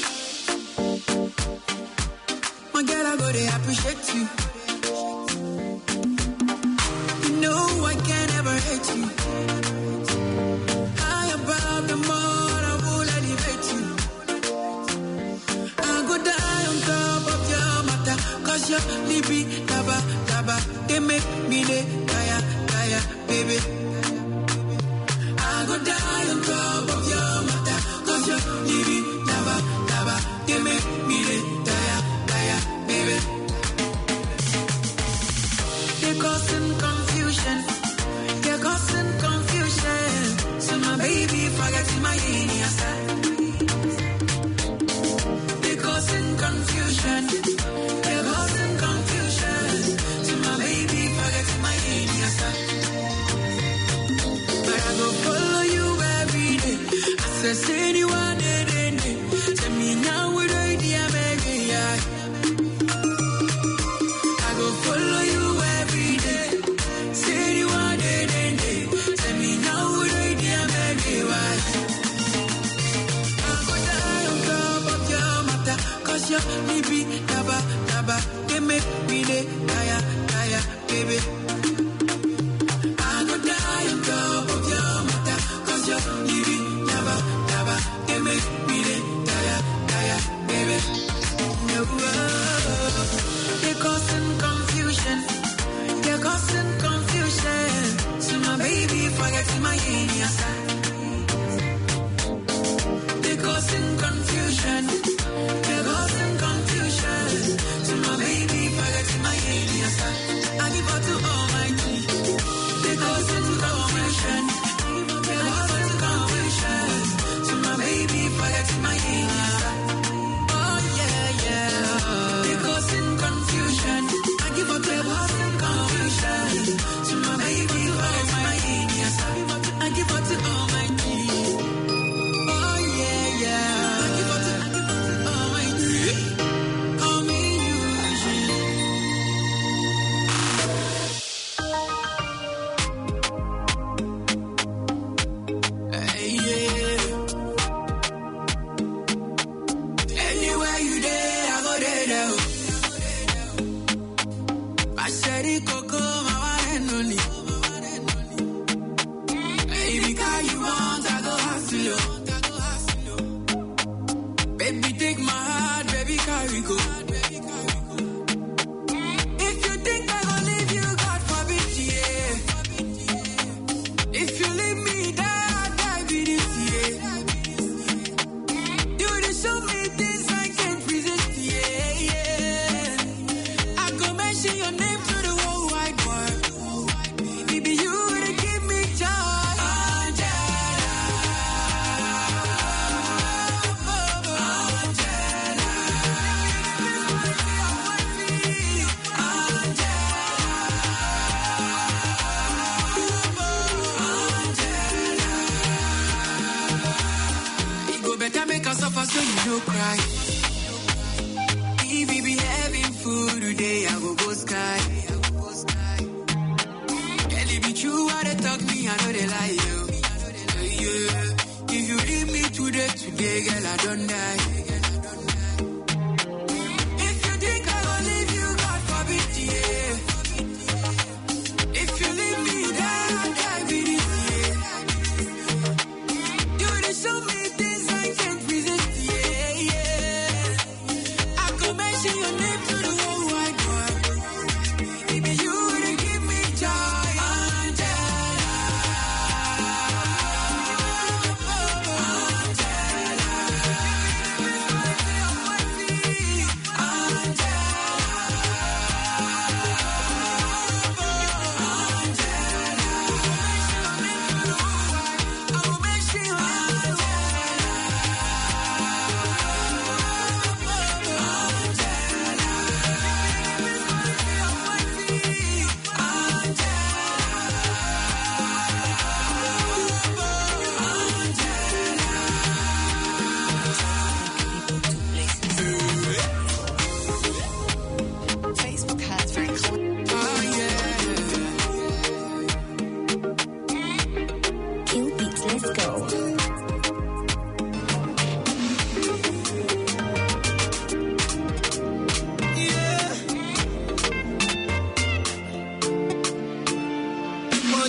My girl, I go to appreciate you. You know I can't ever hate you. High above the mall, I will elevate you. I go die on top of your matter, 'cause your libi, taba, taba, they make me the kaya, kaya, baby. I go die on top of your matter, 'cause your libi, taba, taba, they make me the kaya, kaya, baby. They're causing confusion. They're causing confusion. So my baby, forget my genius. They're causing confusion. They're causing confusion. So my baby, forget my genius. But I go follow you every day. I say anyone, tell me now what idea, baby. I go follow you every day. Say anyone, tell me now what idea, baby. Why? I go die on top of your matter, 'cause your libi, taba, taba, they make me the kaya, kaya, baby. I go die on top of your matter, 'cause your libi, taba, taba, they make me the kaya, kaya, baby. No, they're causing confusion. They're causing confusion. So my baby, forget my genius. They're causing confusion. They're causing confusion. So my baby, forget my genius. I give her to Almighty. They're causing confusion. They're causing confusion. So my baby, forget my genius. Oh yeah, yeah. They're causing confusion. I give up the causing confusion. So my baby, forget my genius. I give her to Almighty. Oh yeah, yeah. I give her to Almighty. Call me Eugene. Hey, yeah. Anywhere you there, I go there. I said it, Coco, my one and only. Baby, call you want, I go hustle you. Baby, take my heart, baby, carry go. If you think I gon' leave you, God forbid, yeah. If you leave me, die, be this, yeah. You done show me things I can't resist, yeah, yeah. I go mention your name to the whole wide world. Baby, you done give me joy. It go better make us suffer so you don't cry. If we be having food today, I go sky. Girl, it be true what they talk me, I know they lie you. Yeah. If you leave me today, girl, I don't die. If you think I gon' leave you, God forbid, yeah. If you leave me, die, be this, yeah. You done show me things I can't resist, yeah, yeah. I go mention your name to the whole wide world. Baby, you done give me joy, Angela.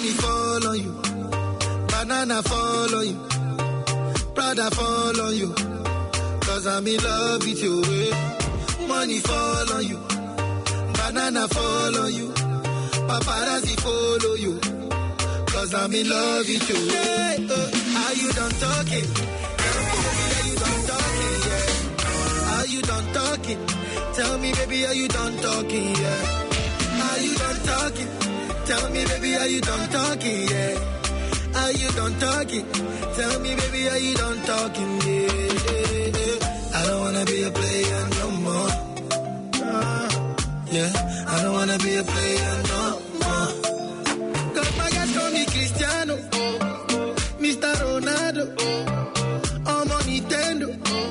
Money fall on you, banana fall on you, Prada fall on you, cause I'm in love with you. Money fall on you, banana fall on you, paparazzi follow you, cause I'm in love with you. Are you done talking? Are you done talking? Yeah. Are you done talking? Tell me, baby, are you done talking? Yeah. Are you done talking? Tell me, baby, are you done talking? Yeah. Are you done talking? Tell me, baby, are you done talking? Yeah. I don't wanna be a player no more. Yeah, I don't wanna be a player no more. Cause my guys call me Cristiano, Mr. Ronaldo, I'm on Nintendo.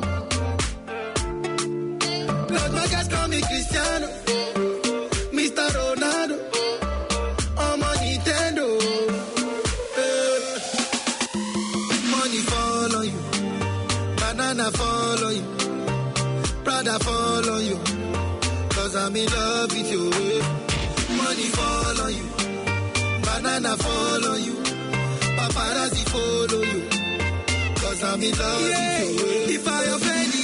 Cause my guys call me Cristiano, Mr. Ronaldo, I'm on Nintendo. Money fall on you, banana fall on you, Prada fall on you, cause I'm in love with you. Money fall on you, banana fall on you, paparazzi follow you, cause I'm in love with you. If I offend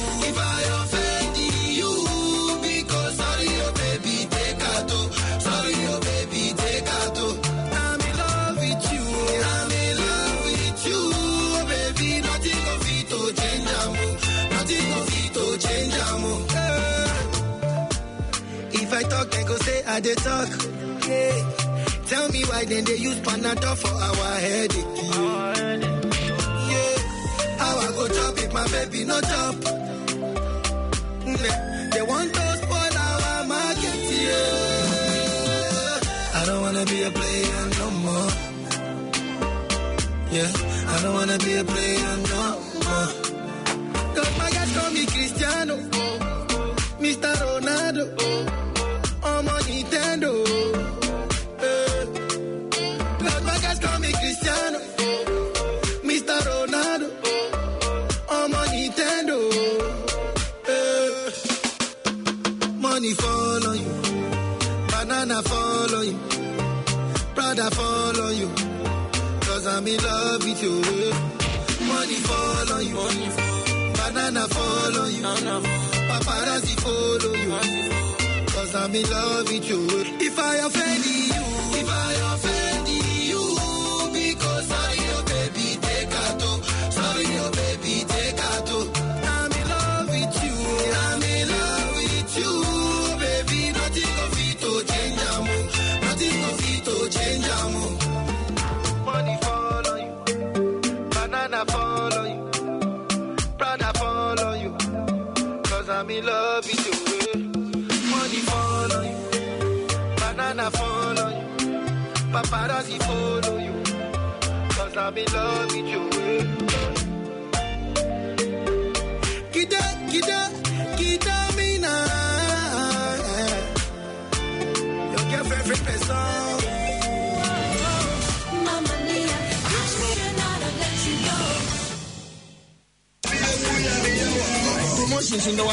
you, because sorry, oh baby, take out. Sorry, oh baby, take out. I'm in love with you. I'm in love with you, oh baby. Nothing of it to change, nothing of it to change, If I talk, then go say I dey talk. Yeah. Tell me why then they use Panadol for our headache. Yeah. How I go chop if my baby no chop? They want to spoil our market. Yeah. I don't wanna be a player no more. Yeah. I don't wanna be a player no more. Cause my guys call me Cristiano, Mr. Ronaldo, I'm on Nintendo. Cause my guys call me Cristiano, Mr. Ronaldo, I'm on Nintendo. Money fall on you, banana fall on you, Prada fall on you, cause I'm in love with you. Money fall on you, banana fall on you, paparazzi follow you, cause I'm in love with you. If I offend you, because sorry, oh baby, take out. Sorry, oh baby, take out. I'm in love with you. I'm in love with you, baby. Nothing of it to change, nothing of it to change, Money fall on you, banana fall on you, Prada fall on you, cause I'm in love with you. Money fall on you, banana fall on you, paparazzi follow you, cause I'm in love with you. Kita me now. Your girlfriend friend person. Mamma mia, I should not have let you go. Promotions in the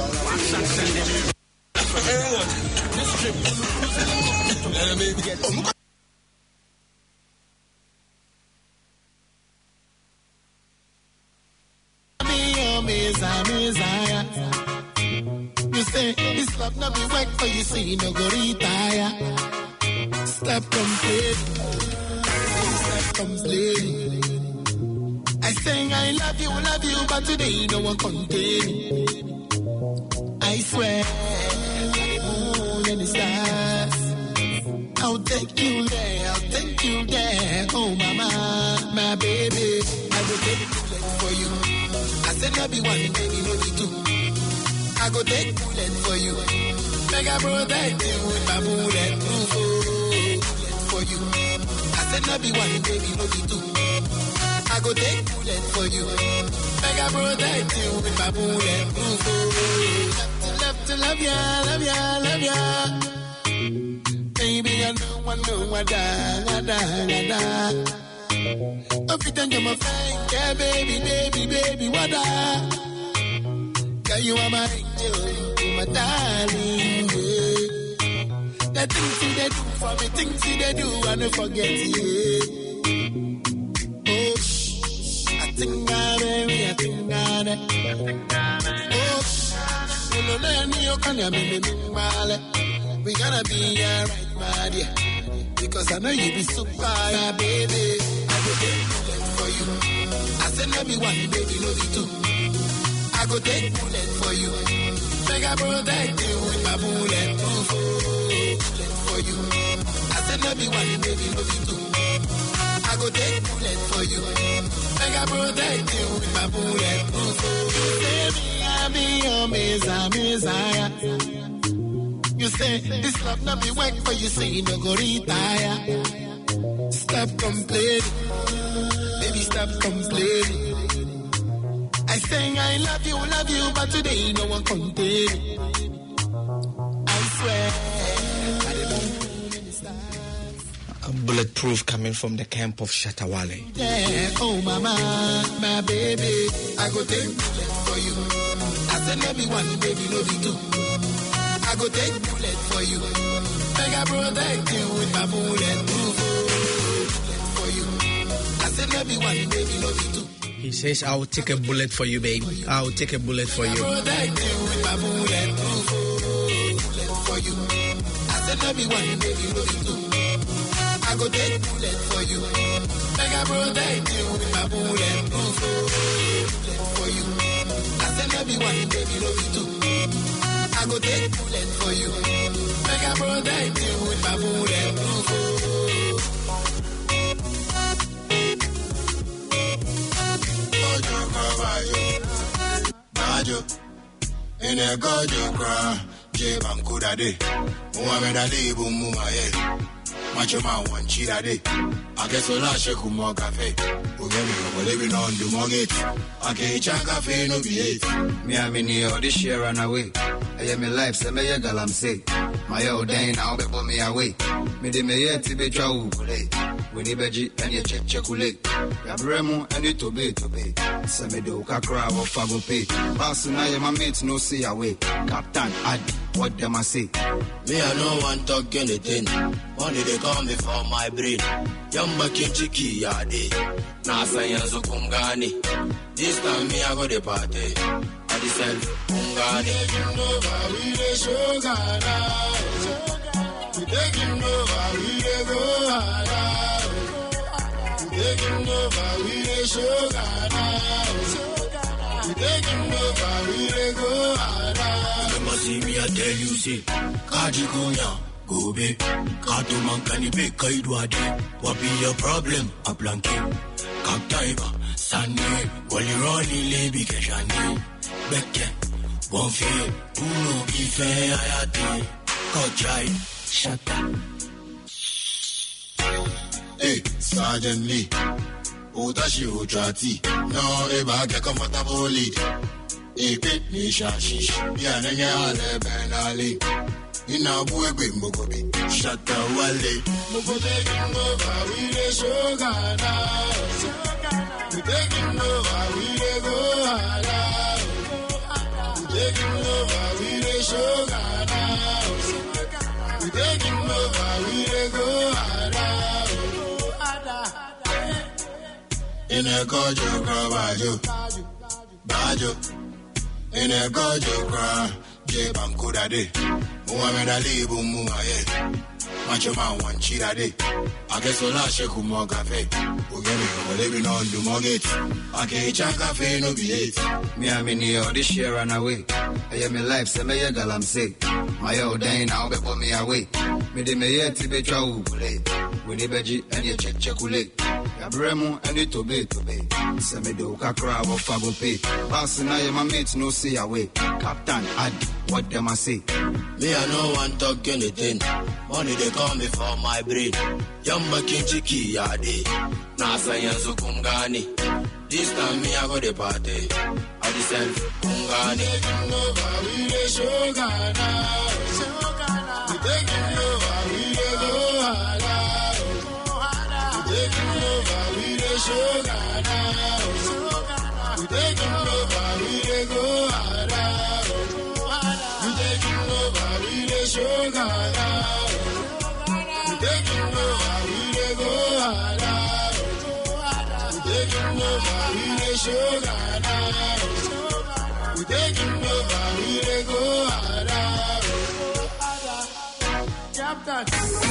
You say this love not be work for you, see no go retire. Step complete, step complete. I say I love you, but today no one contain me. I swear, the moon and the stars, I'll take you there, oh mama, my baby, I will take bullet for you. I said no be one, baby, no be two. I go take bullet for you. Make a protect you with my bullet proof. Bullet for you. I said no be one, baby, no be two. I go take bullet for you. Make a protect you with my bullet proof. Love to love ya, love ya, love ya. Baby, I know, I da. Oh, pretend you're my friend, yeah, baby, what da? Girl, you are my angel, you my darling, yeah. the things they do for me, things they do, I don't forget it. Oh, I think I'm we gonna be alright, my dear. Because I know you be super, baby. I go take bullet for you. I said love me one, baby, love you too. I go take bullet for you. Make I protect you with my bulletproof bullet for you. I said love me one, baby, love you too. I go take bullet for you. Make I protect you with my bulletproof. You say me, I be your Messiah. You say this love not be work for you, say you no go retire. Stop complaining, baby, stop complaining. I say I love you, but today no one contain it. I swear. Bulletproof coming from the camp of Shatawale. Yeah, oh mama, my baby, I go take bullet for you. I said let me one, baby, love you too. I go take bullet for you. Make I protect you with my bulletproof bullet for you. I said let me one, baby, love you too. He says, I will take a bullet for you, baby. I will take a bullet for you. Protect you with my bulletproof bullet for you. I said let me one, baby, love you too. I go take bullet for you. Make I protect you with my bulletproof bullet for you. I said let me one, baby, love you too. I go take bullet for you. Make I protect you with my bulletproof. Bajo, in a gojo cry, Jabam Kudade, Mohamed Ali Bumuaye, Macho Man one cheetah day. I guess I'll shake more cafe. We're living on the mortgage. I can't check cafe, no be it. Me, I mean, you this year run away. I am in life, some may galam say. My old day now before me away. Me de me yet to be chow. When you beji and you check chocolate. Yabremo and it to be. Some do kakra or fago pay. Passing I am a mate, no see away. Captain, add what them I say. Me, I no one talk anything. Only they call me for my brain. Yamba Kinchiki Yadi. Nasa Yanzo Kungani. This time me, I go the party. I decide Kungani. We the Shogana. We taking over, we the Gohana. We taking over, we the Shogana. We taking over, we the Gohana. You must see me, I tell you, see. Kaji Kunya. Gobe, Kato Mankani Bekaidwadi. What be your problem? A blanket. Kaktaiba, Sunday, Walironi, Lebi Keshani. Beke, Bonfe, Uno, Ife, Ayati. Kojai, Shata. Hey, Sergeant Lee. Otashi Ojati. No, Eba, get comfortable lead. Hey, Pit Nishashi. Yananya, Benali. In our boy, Mogobi, Shatawale. Mogo taking over, we the Shogana. We taking over, we the Gohana. We taking over, we the Shogana. We taking over, we the Gohana. In a gojo Bajo, Bajo. In a gojo cry, Jabam Kudade. Mohamed Ali Bumuaye, Macho Man one cheetah day. I guess I'll shake more cafe. We're living on the mortgage. I can't check cafe, no be it. Me, I mean, you this year run away. I am in life, some may galam say. My old day now before me away. Me de me yet to be chow. When you beji and you check chocolate. Yabremo and it to be. Some do kakra or fago pay. Passing I am a mate, no see away. Captain, add what them I say. Me, I no one talk anything. Money they call me for my brain. Yamba Kinchiki Yadi. Nasa Yanzo Kungani. This time me, I go the party. I decide Kungani. Taking over, we the Shogana. We taking over, we the Gohana. We taking over, we the Shogana. We taking over, we the Gohana. We taking over, we the Shogana. sugar now. We taking over, we dey go harder. Captain.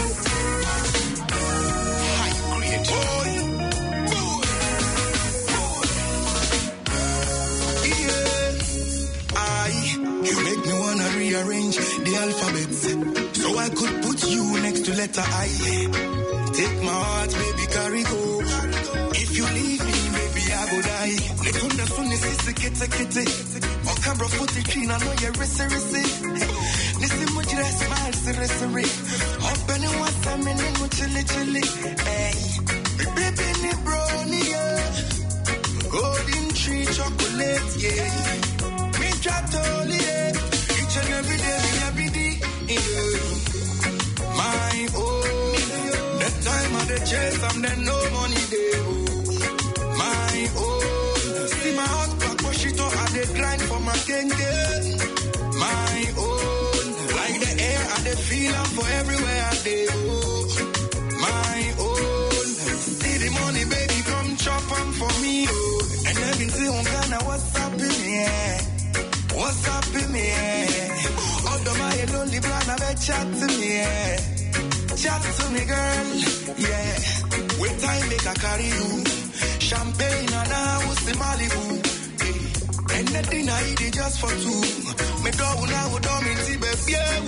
You make me wanna rearrange the alphabet so I could put you next to letter I. Take my heart, baby, carry go. If you leave me, baby, I go die. Lekunda suni sisi kete kete. Okabro futi china no ye rese rese. Nisi mujire smile siri siri. Open it once I'm in it chili chili. Hey, baby ni brownie yeah. Golden tree chocolate yeah. Me totally yeah. Each and every day, yeah. My own. That time of the chase, I'm there no money there. My own. See my heart back, push it on, I dey grind for my kenge. My own. Like the air, I dey feel am for everywhere I dey. My own. See the money, baby, come chop am for me. Oh. And everything on Ghana, what's up in here? What's up in here? Although my lonely plan, I bet chat to me, yeah. Chat to me, girl, yeah. Wait time make I carry you. Champagne and I was in Malibu. Yeah. And the dinner I eat it just for two. Me do now do me baby, yeah.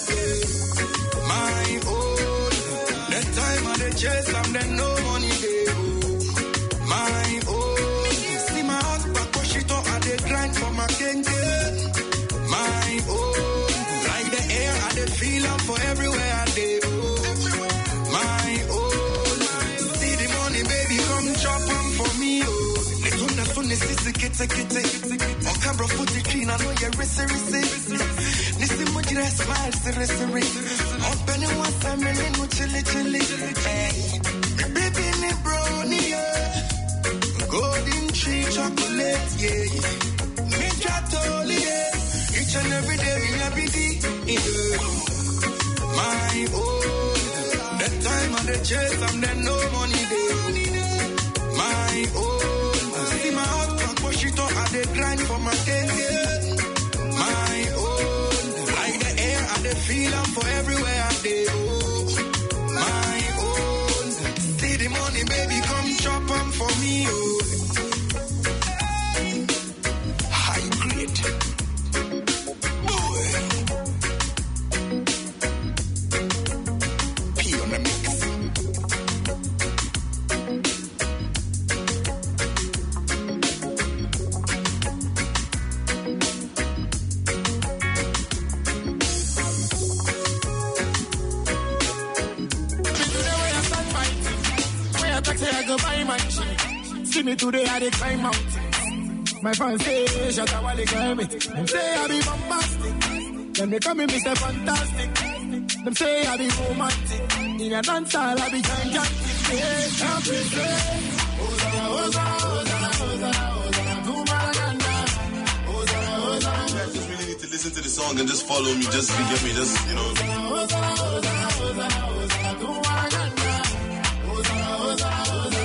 My own. That time of the chase, I'm there no money there. My own. See my heart back, push it on, I dey grind for my kenge. My own. Like the air, I dey feel am for everywhere I dey. My own. See the money, baby, come chop am for me. Lekunda suni sisi kete kete. Okabro futi china no ye rese rese. Nisi mujire smile siri siri. Open it once I'm in it chili chili. Hey, baby ni brownie yeah. Golden tree chocolate yeah. Me totally yeah. Each and every day, every day. My own. That time of the chase, I'm there no money there. My own. See my heart can push it on, I dey grind for my kenge. My own. Like the air, I dey feel am for everywhere I dey. My own. See the money, baby, come chop am for me. High grade. See me today, I dey climb mountain. My fans say, shut up while they climb it. Them say I be bombastic. Then they call me Mr. Fantastic. Them say I be romantic. In a dance hall, I be gigantic. Yeah, happy day. Hosanna, Hosanna, Hosanna, Hosanna, Hosanna, to Maraganda. Hosanna, Hosanna. I just really need to listen to the song and just follow me, just to get me, just, you know. Hosanna, Hosanna, Hosanna, Hosanna, Hosanna, to Maraganda. Hosanna, Hosanna, Hosanna.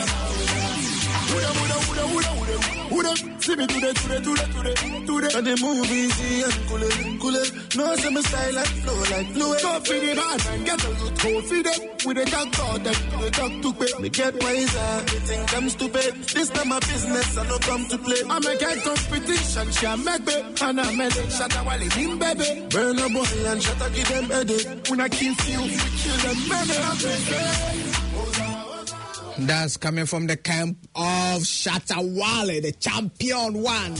See me today. And the movies and cool. No, some style like flow. Go feed it hard and get a youth. Go feed it with a talk about them. We talk to pay. Me get wiser, me think I'm stupid. This time my business, I don't come to play. I make a competition, she a make me. And I make it, shut up while it's in baby. Burn a boy and shut up, give them headache. When I kiss you, we kill them, baby. That's coming from the camp of Shatawale, the champion one.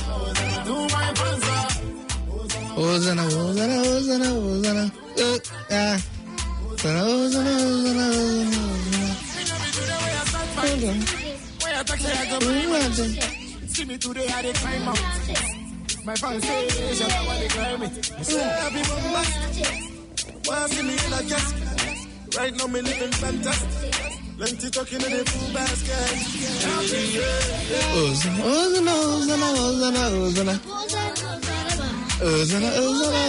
Hosanna, Hosanna, Hosanna, Hosanna. See me today, I dey climb mountains. My fans say, Shatawale climb it. Say I be bombastic. Why see me in a casket? Right now me living fantastic. Plenty talking in the food basket. Hosanna, Hosanna, Hosanna, Hosanna, Hosanna, Hosanna,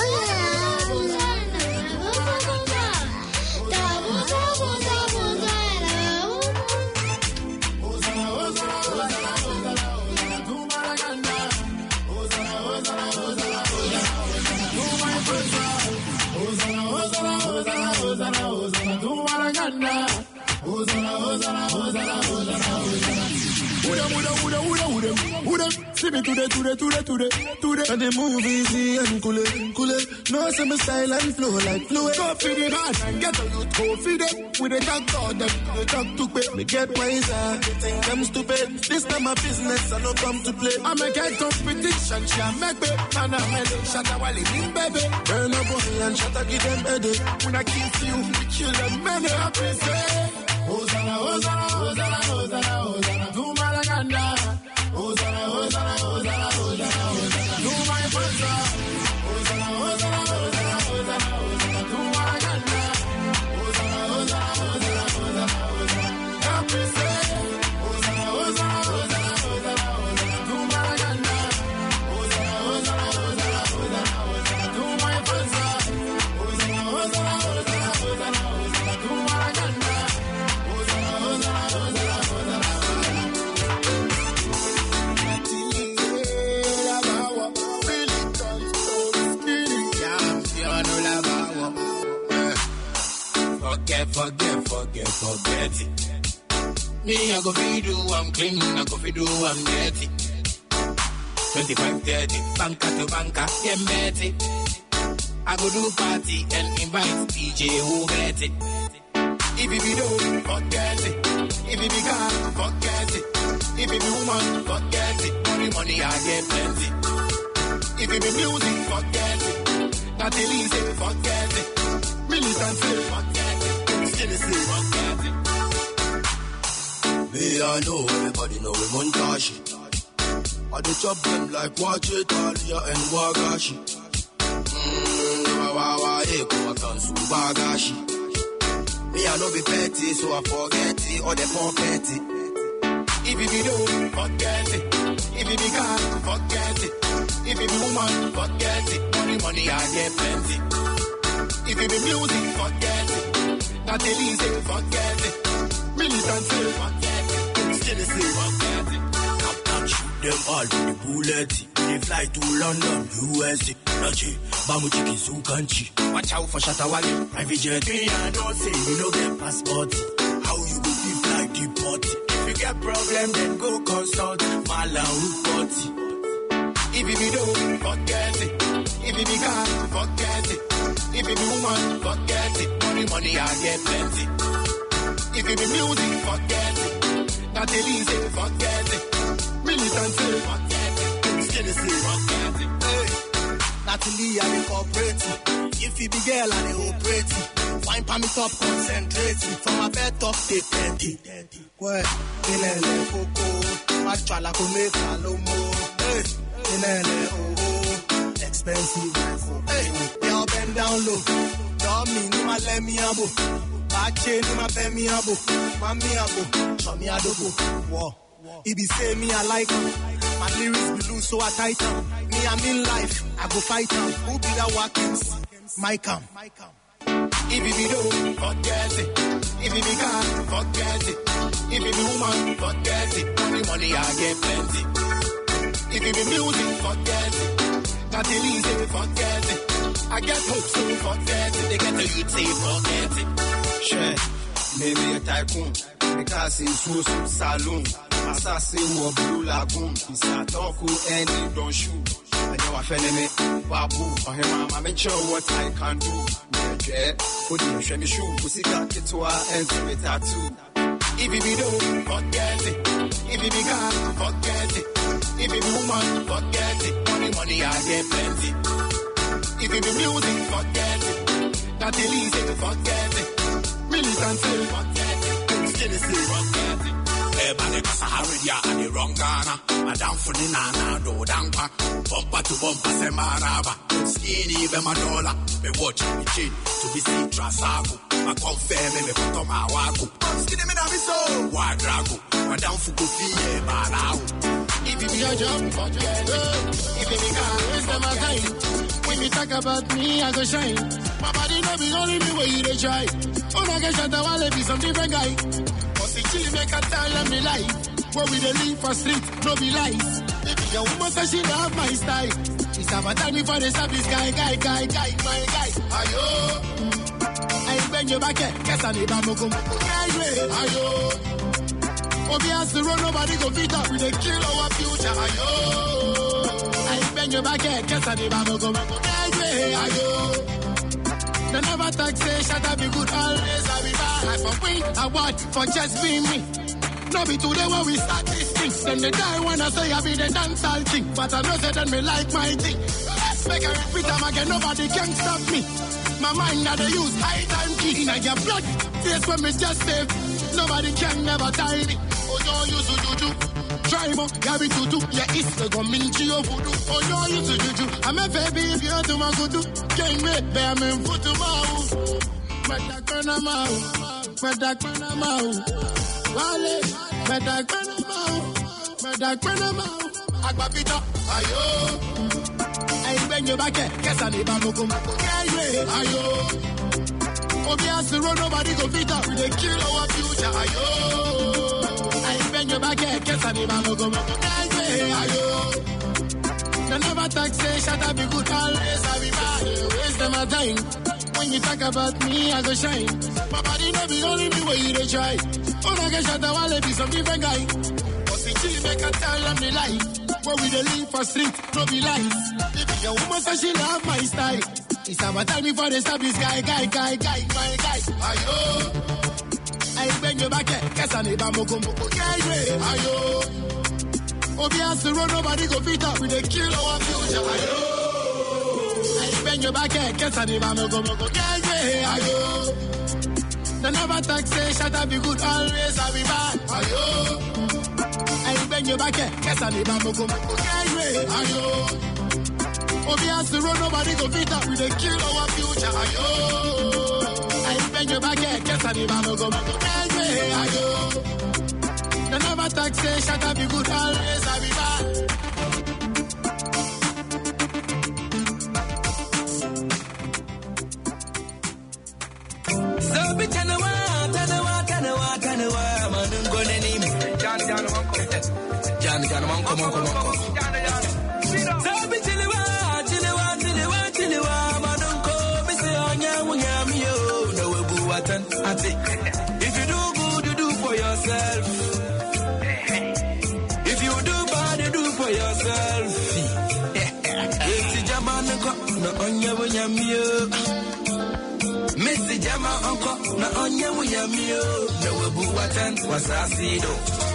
Hosanna. Malaganda. Hosanna, Hosanna, Hosanna, Hosanna, Hosanna. Woulda, see me today. And the move easy and cool. No some style and flow like fluid. Go feed it hard and get a youth, go feed it. With a talk God, the talk to pay. Me get wiser, think them stupid. This time my business, I don't come to play. I make a competition, she make me. Man, I'm a shut up while in baby. Burn up and shut up, give them headache. When I kiss you, we kill them, man, I say. Hosanna, Hosanna, Hosanna, Hosanna, Hosanna, to Malaganda. Hosanna, Hosanna, Hosanna, Hosanna, Hosanna, to my father. Hosanna, Hosanna, Hosanna, Hosanna, Hosanna, to Malaganda. Hosanna, Hosanna, Hosanna, Hosanna, Hosanna, happy say. Hosanna, Hosanna, Hosanna, Hosanna, Hosanna, to Malaganda. Hosanna, Hosanna, Hosanna, Hosanna, Hosanna, to my father. Hosanna, Hosanna, Hosanna, Hosanna, Hosanna, to Malaganda. Forget it. Me, I go feed you, I'm clean, I go feed you, I'm dirty. 25-30, banker to banker, get metty. I go do party and invite DJ who get it. If it be dope, forget it. If it be car, forget it. If it be woman, forget it. Money, I get plenty. If it be music, forget it. Not easy, forget it. Militant, forget it. Still forget it. Me, I know everybody know we montage. I do chop them like Wache, Talia, and Wagashi. Bagashi. Me, I know be petty, so I forget it, or they forget it. If it be dope, forget it. If it be car, forget it. If it be woman, forget it. Money, I get plenty. If it be music, forget it. Not easy, forget it. Militant, forget it. Still the same, forget it. Captain shoot them all with the bullet. They fly to London, USA. Nachi, Bamuchiki, Sukanchi. Watch out for Shatawali. Private jet, me, I don't say you know get passport. How you go be fly deport? If you get problem, then go consult Malang report. If it be dope, forget it. If it be car, forget it. If it be woman, forget it. Money, I get plenty. If it be music, forget it. Not easy, forget it. Militant, forget it. Still the same, forget it. Hey. Natalie, I dey cooperate. If you be girl, I dey operate. Wine pa me top, concentrate. From my bed top, they plenty. Well, inele coco, matcha la come calomo. Hey, inele oh, expensive. Hey, y'all bend down low. Y'all me ni ma let me abo. Bache ni ma pay me abo. Mami abo, show me adobo. Whoa. If you say me, I like him. My lyrics be loose, so I tight him. Me, I'm in life, I go fight him. Who be that Watkins? Mike. If it be dope, forget it. If it be car, forget it. If it be woman, forget it. Money, I get plenty. If it be music, forget it. Not easy, forget it. I get hope, so forget it. They get the youth, say forget it. Sure, maybe a tycoon. Because in Susu Saloon. Assassin or Blue Lagoon. It's a talku and he don't shoot. I know I fell in it. Babu, or him, I'm not sure what I can do. Put in a shemmy shoe, pussy got it to her and to it tattoo. If it be dope, forget it. If it be car, forget it. If it be woman, forget it. Money, I get plenty. If it be music, forget it. Not easy, forget it. Militant, forget it. Still the same, forget it. Everybody pass a Haridia and the wrong Ghana. Madame for the Nana, do Dampa. Bumper to bumper, Semaraba. Skinny, even my dollar. Me watch me chain to be see Trasago. My confirm me put on my wago. Skinny me na me so. Wadrago. Madame for go fee, Barao. If it be your job, forget it. If it be car, waste my time. When you talk about me, I go shine. My body no be only me where you dey try. Oh, I get shot, I wanna be some different guy. She make a tell me life. Where we dey live for street, no be lies. If your woman says she love my style, she's have a tell me for the service guy, my guy. Ayo, I bend your back, Kesani Bamoko. Ayo. Obvious the road, nobody go beat up with a kill our future. Ayo. I bend your back, Kesani Bamoko. Ayo. The never talk say shut up be good always I be bad. For win award for just being me. No be today when we start this thing. Then they die when I say I be the dancehall thing. But I know say that me like my thing. Let's make a repeat time again, nobody can stop me. My mind that they use high time key. In your blood, face when me just save. Nobody can never tie me. Oh no, you to juju. Try more, Gabby tutu. Yeah, it's the gominchi of voodoo. Oh no, you to juju. I'm a baby if you're to my kudu. Can't wait, bear me foot to mouth. Medakana mouth. Medakana mouth. Wale. Medakana mouth. Agbapita. Ayo. I bend your back, Kesani Bamoko. Ayo. Obvious the road, nobody go beat up with a kill our future. Ayo. I bend your back, Kesani Bamoko. Ayo. The never talk say shut up be good always I be bad. Waste my time. When you talk about me, I go shine. My body no be only me where you they try. Oh, I get shut up, I'll be some different guy. But see, make a tell them the life. Where we dey live for street, no be lies. If your woman says she love my style, it's about time before they stop this guy, my guy. Ayo, I bend your back, Kesani Bamoko. Ayo, obvious the road, nobody go beat up with a kill our future. Ayo, I bend your back, Kesani Bamoko. Ayo, the never talk say shut up be good always I be bad. Ayo. I bend your back, Kesani Bamoko. Ayo. Obvious the road, nobody go beat up with a kill our future. Ayo. I bend your back, Kesani Bamoko. Ayo. The never talk say shut up be good always I be bad. So be Tanawa, Manun Golenim. Johnny, come on. So be Chilewa, Manun Ko, Missy Onya, Yamio, no Buatan. If you do good, you do for yourself. If you do bad, you do for yourself. It's Jamanako, no Onya, Yamio. Missy Jama Uncle, na Onya Yamio, no Buatan was Asido.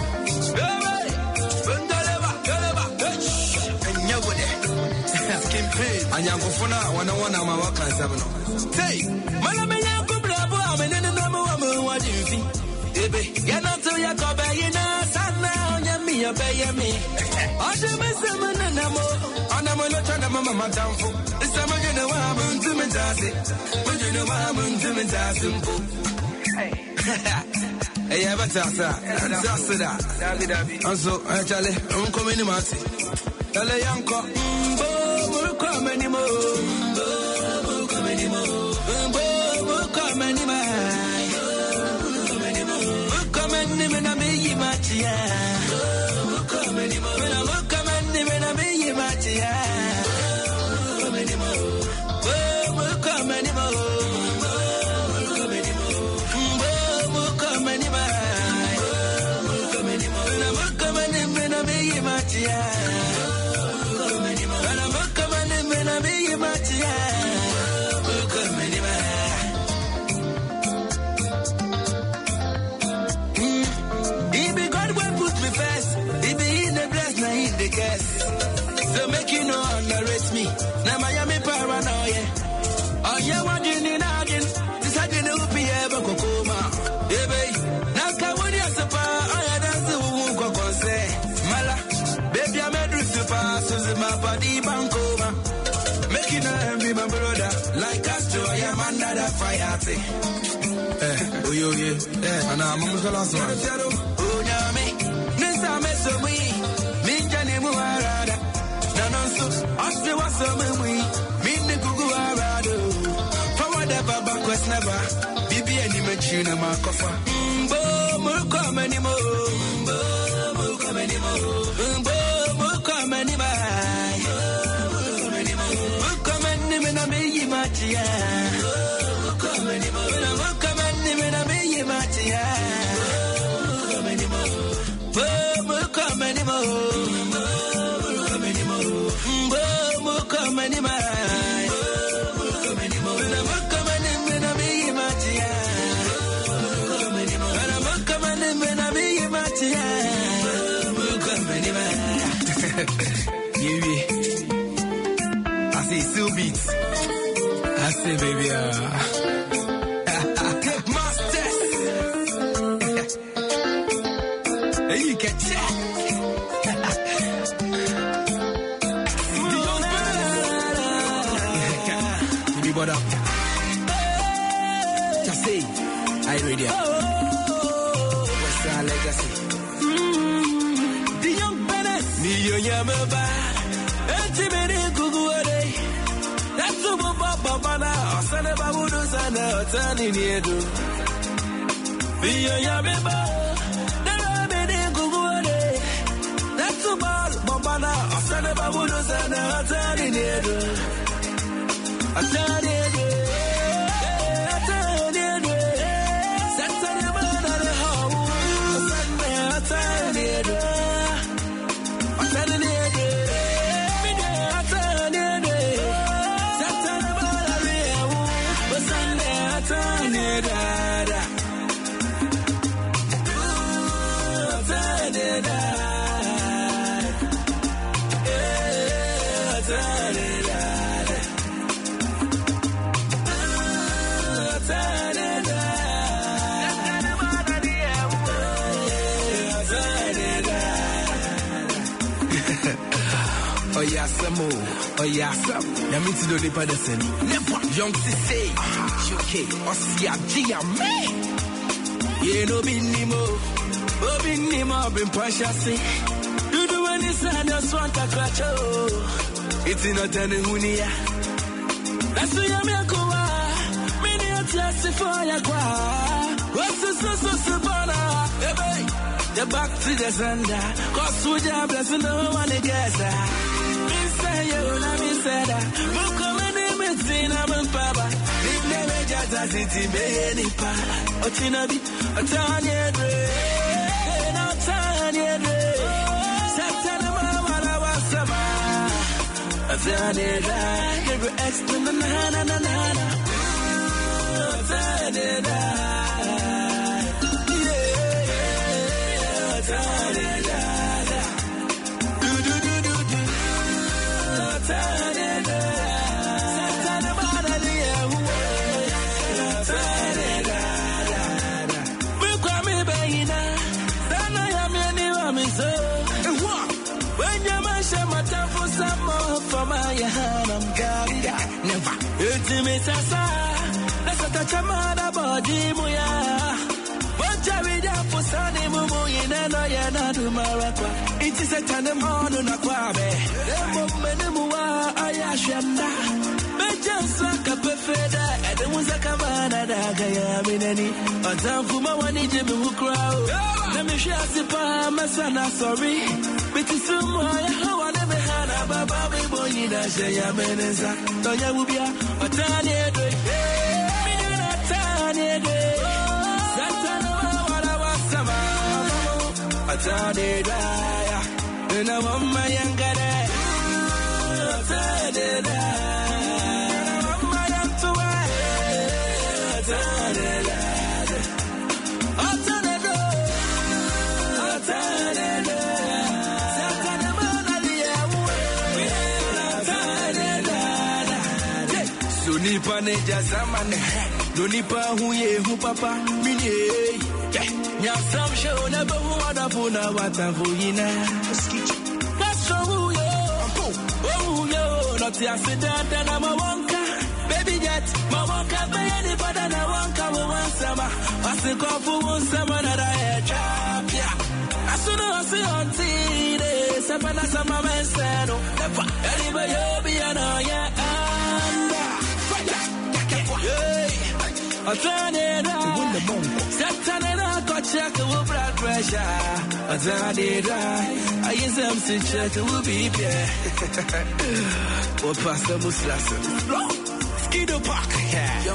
And you would skin pain. And Yankofona, 101 on my work and 7. Say, Malamaya Kubrabo, I'm in the number one. What do you think? You're not to Yakoba, you know, Sana, Yami, obey me. I should miss them in the number. On the Monotana Mama Downfall. It's a man, you know, I'm to me, but you know, I'm to me, hey, ever tassa, also, actually, I'm coming to Marty. Tell a young cop, we'll come anymore. We'll come anymore. We'll come anymore. We'll come anymore. We'll come anymore. We'll come so make you know underrate me. Now Miami paranoia. Oh yeah, what you need again? This I didn't know be ever Kokoma. Hey baby, now come on your super. Oh yeah, that's the one Kokon say. Mala, baby I'm a drip super. So my body bankoma. Make you know be my brother. Like Castro, I am under the fire. Oh yeah, and I'm on the last one. Oh yeah, me. Nessa meso me. Minjani muharada. Nanonso, Oscar was so me. Minne Gugu Arado. Forward ever, backwards never. Bibi and you met you in my coffer. Come anymore. Come anymore. Come anymore. Come anymore. Come anymore. say, baby, Masters. You can check. What up? Just say, I ready. What's our legacy? The young Bennett, me Yamaba, Antimene Guguade. That's the Baba, Sanaba Woods and Tani Niedu. The Yamaba, the Ramene Guguade. That's the Baba, Sanaba Woods and Tani Niedu. I turn it. Oh yeah, some. You mean to do the person? Never. Young to say, okay, Ossia, Gia, man. You know, Binimo, been precious. You do any sign of Swanta Cracho. It's not any Hunia. That's the Yamiakoa. Miniature for your qua. What's the Susabana? The back to the Sanda. Cause we are blessing no one together. Let me say that. Look at my name, it's in a papa. Leave never just as it's in any pa. Otinabi, a tiny dream, a tiny dream. Satana, what I was sama. A tiny dream, every extra na. A tiny dream, yeah, a tiny dream. Never. Ultimate Sasa, let's touch a mother body, Muya. What Javida for Sunny Mumu in Anayana to Maraqua. It is a tandem on a quabe. Menua, Ayashanda. Just like a perfeda, and there was a cabana that I am in any. A time for my one Jimmy who crowd. Let me share the palm, my son, I'm sorry. But it's so more, how I never had a baby boy in a Shayamenza. Tonya will be a tiny day. A tiny day. Santana, what I was summer. A tiny day. And I want my younger day. A tiny day. Nipa ne jasamane, do nipa huye hu papa mini. Ya some show never wanna put a water for you now. That's so yo, oh yo, not the accident and I'm a wonka. Baby jet, my wonka, baby, but I wonka one summer. I think of one summer that I had job, yeah. As soon as I see on TV, Savannah, some man said, never, anybody, you'll be an I turn it on. Saturday, I got check with blood pressure. I turn it on. I use them to check will be there. Or Pastor Muslasa. Skido Park, yeah.